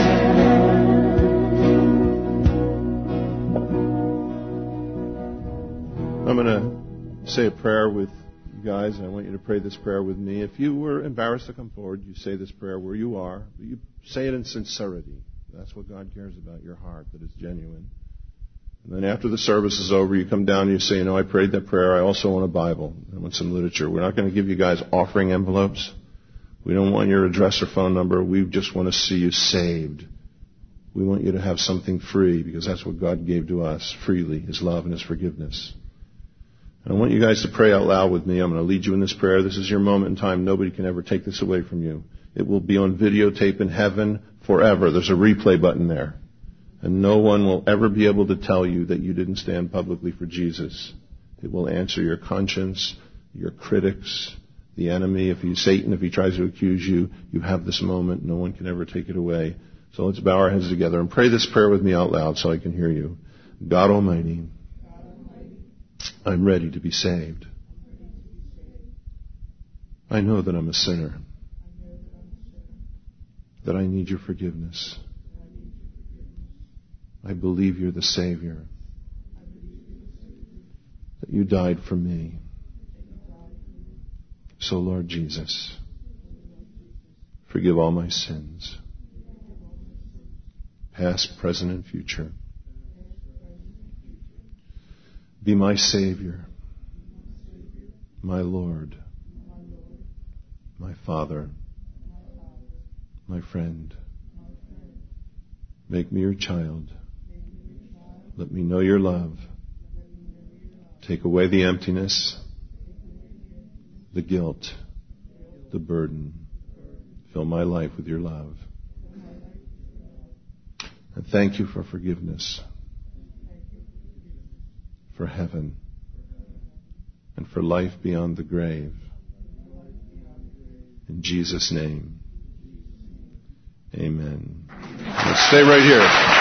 I'm going to say a prayer with you guys, and I want you to pray this prayer with me. If you were embarrassed to come forward, you say this prayer where you are, but you say it in sincerity. That's what God cares about, your heart, that it's genuine. And then after the service is over, you come down and you say, you know, I prayed that prayer. I also want a Bible. I want some literature. We're not going to give you guys offering envelopes. We don't want your address or phone number. We just want to see you saved. We want you to have something free, because that's what God gave to us freely, His love and His forgiveness. And I want you guys to pray out loud with me. I'm going to lead you in this prayer. This is your moment in time. Nobody can ever take this away from you. It will be on videotape in heaven forever. There's a replay button there. And no one will ever be able to tell you that you didn't stand publicly for Jesus. It will answer your conscience, your critics, the enemy. If Satan, if he tries to accuse you, you have this moment. No one can ever take it away. So let's bow our heads together and pray this prayer with me out loud so I can hear you. God Almighty, I'm ready to be saved. I know that I'm a sinner, that I need your forgiveness. I believe you're the Savior, that you died for me. So, Lord Jesus, forgive all my sins, past, present, and future. Be my Savior, my Lord, my Father, my friend. Make me your child. Let me know your love. Take away the emptiness, the guilt, the burden. Fill my life with your love. And thank you for forgiveness, for heaven, and for life beyond the grave. In Jesus' name, amen. Let's stay right here.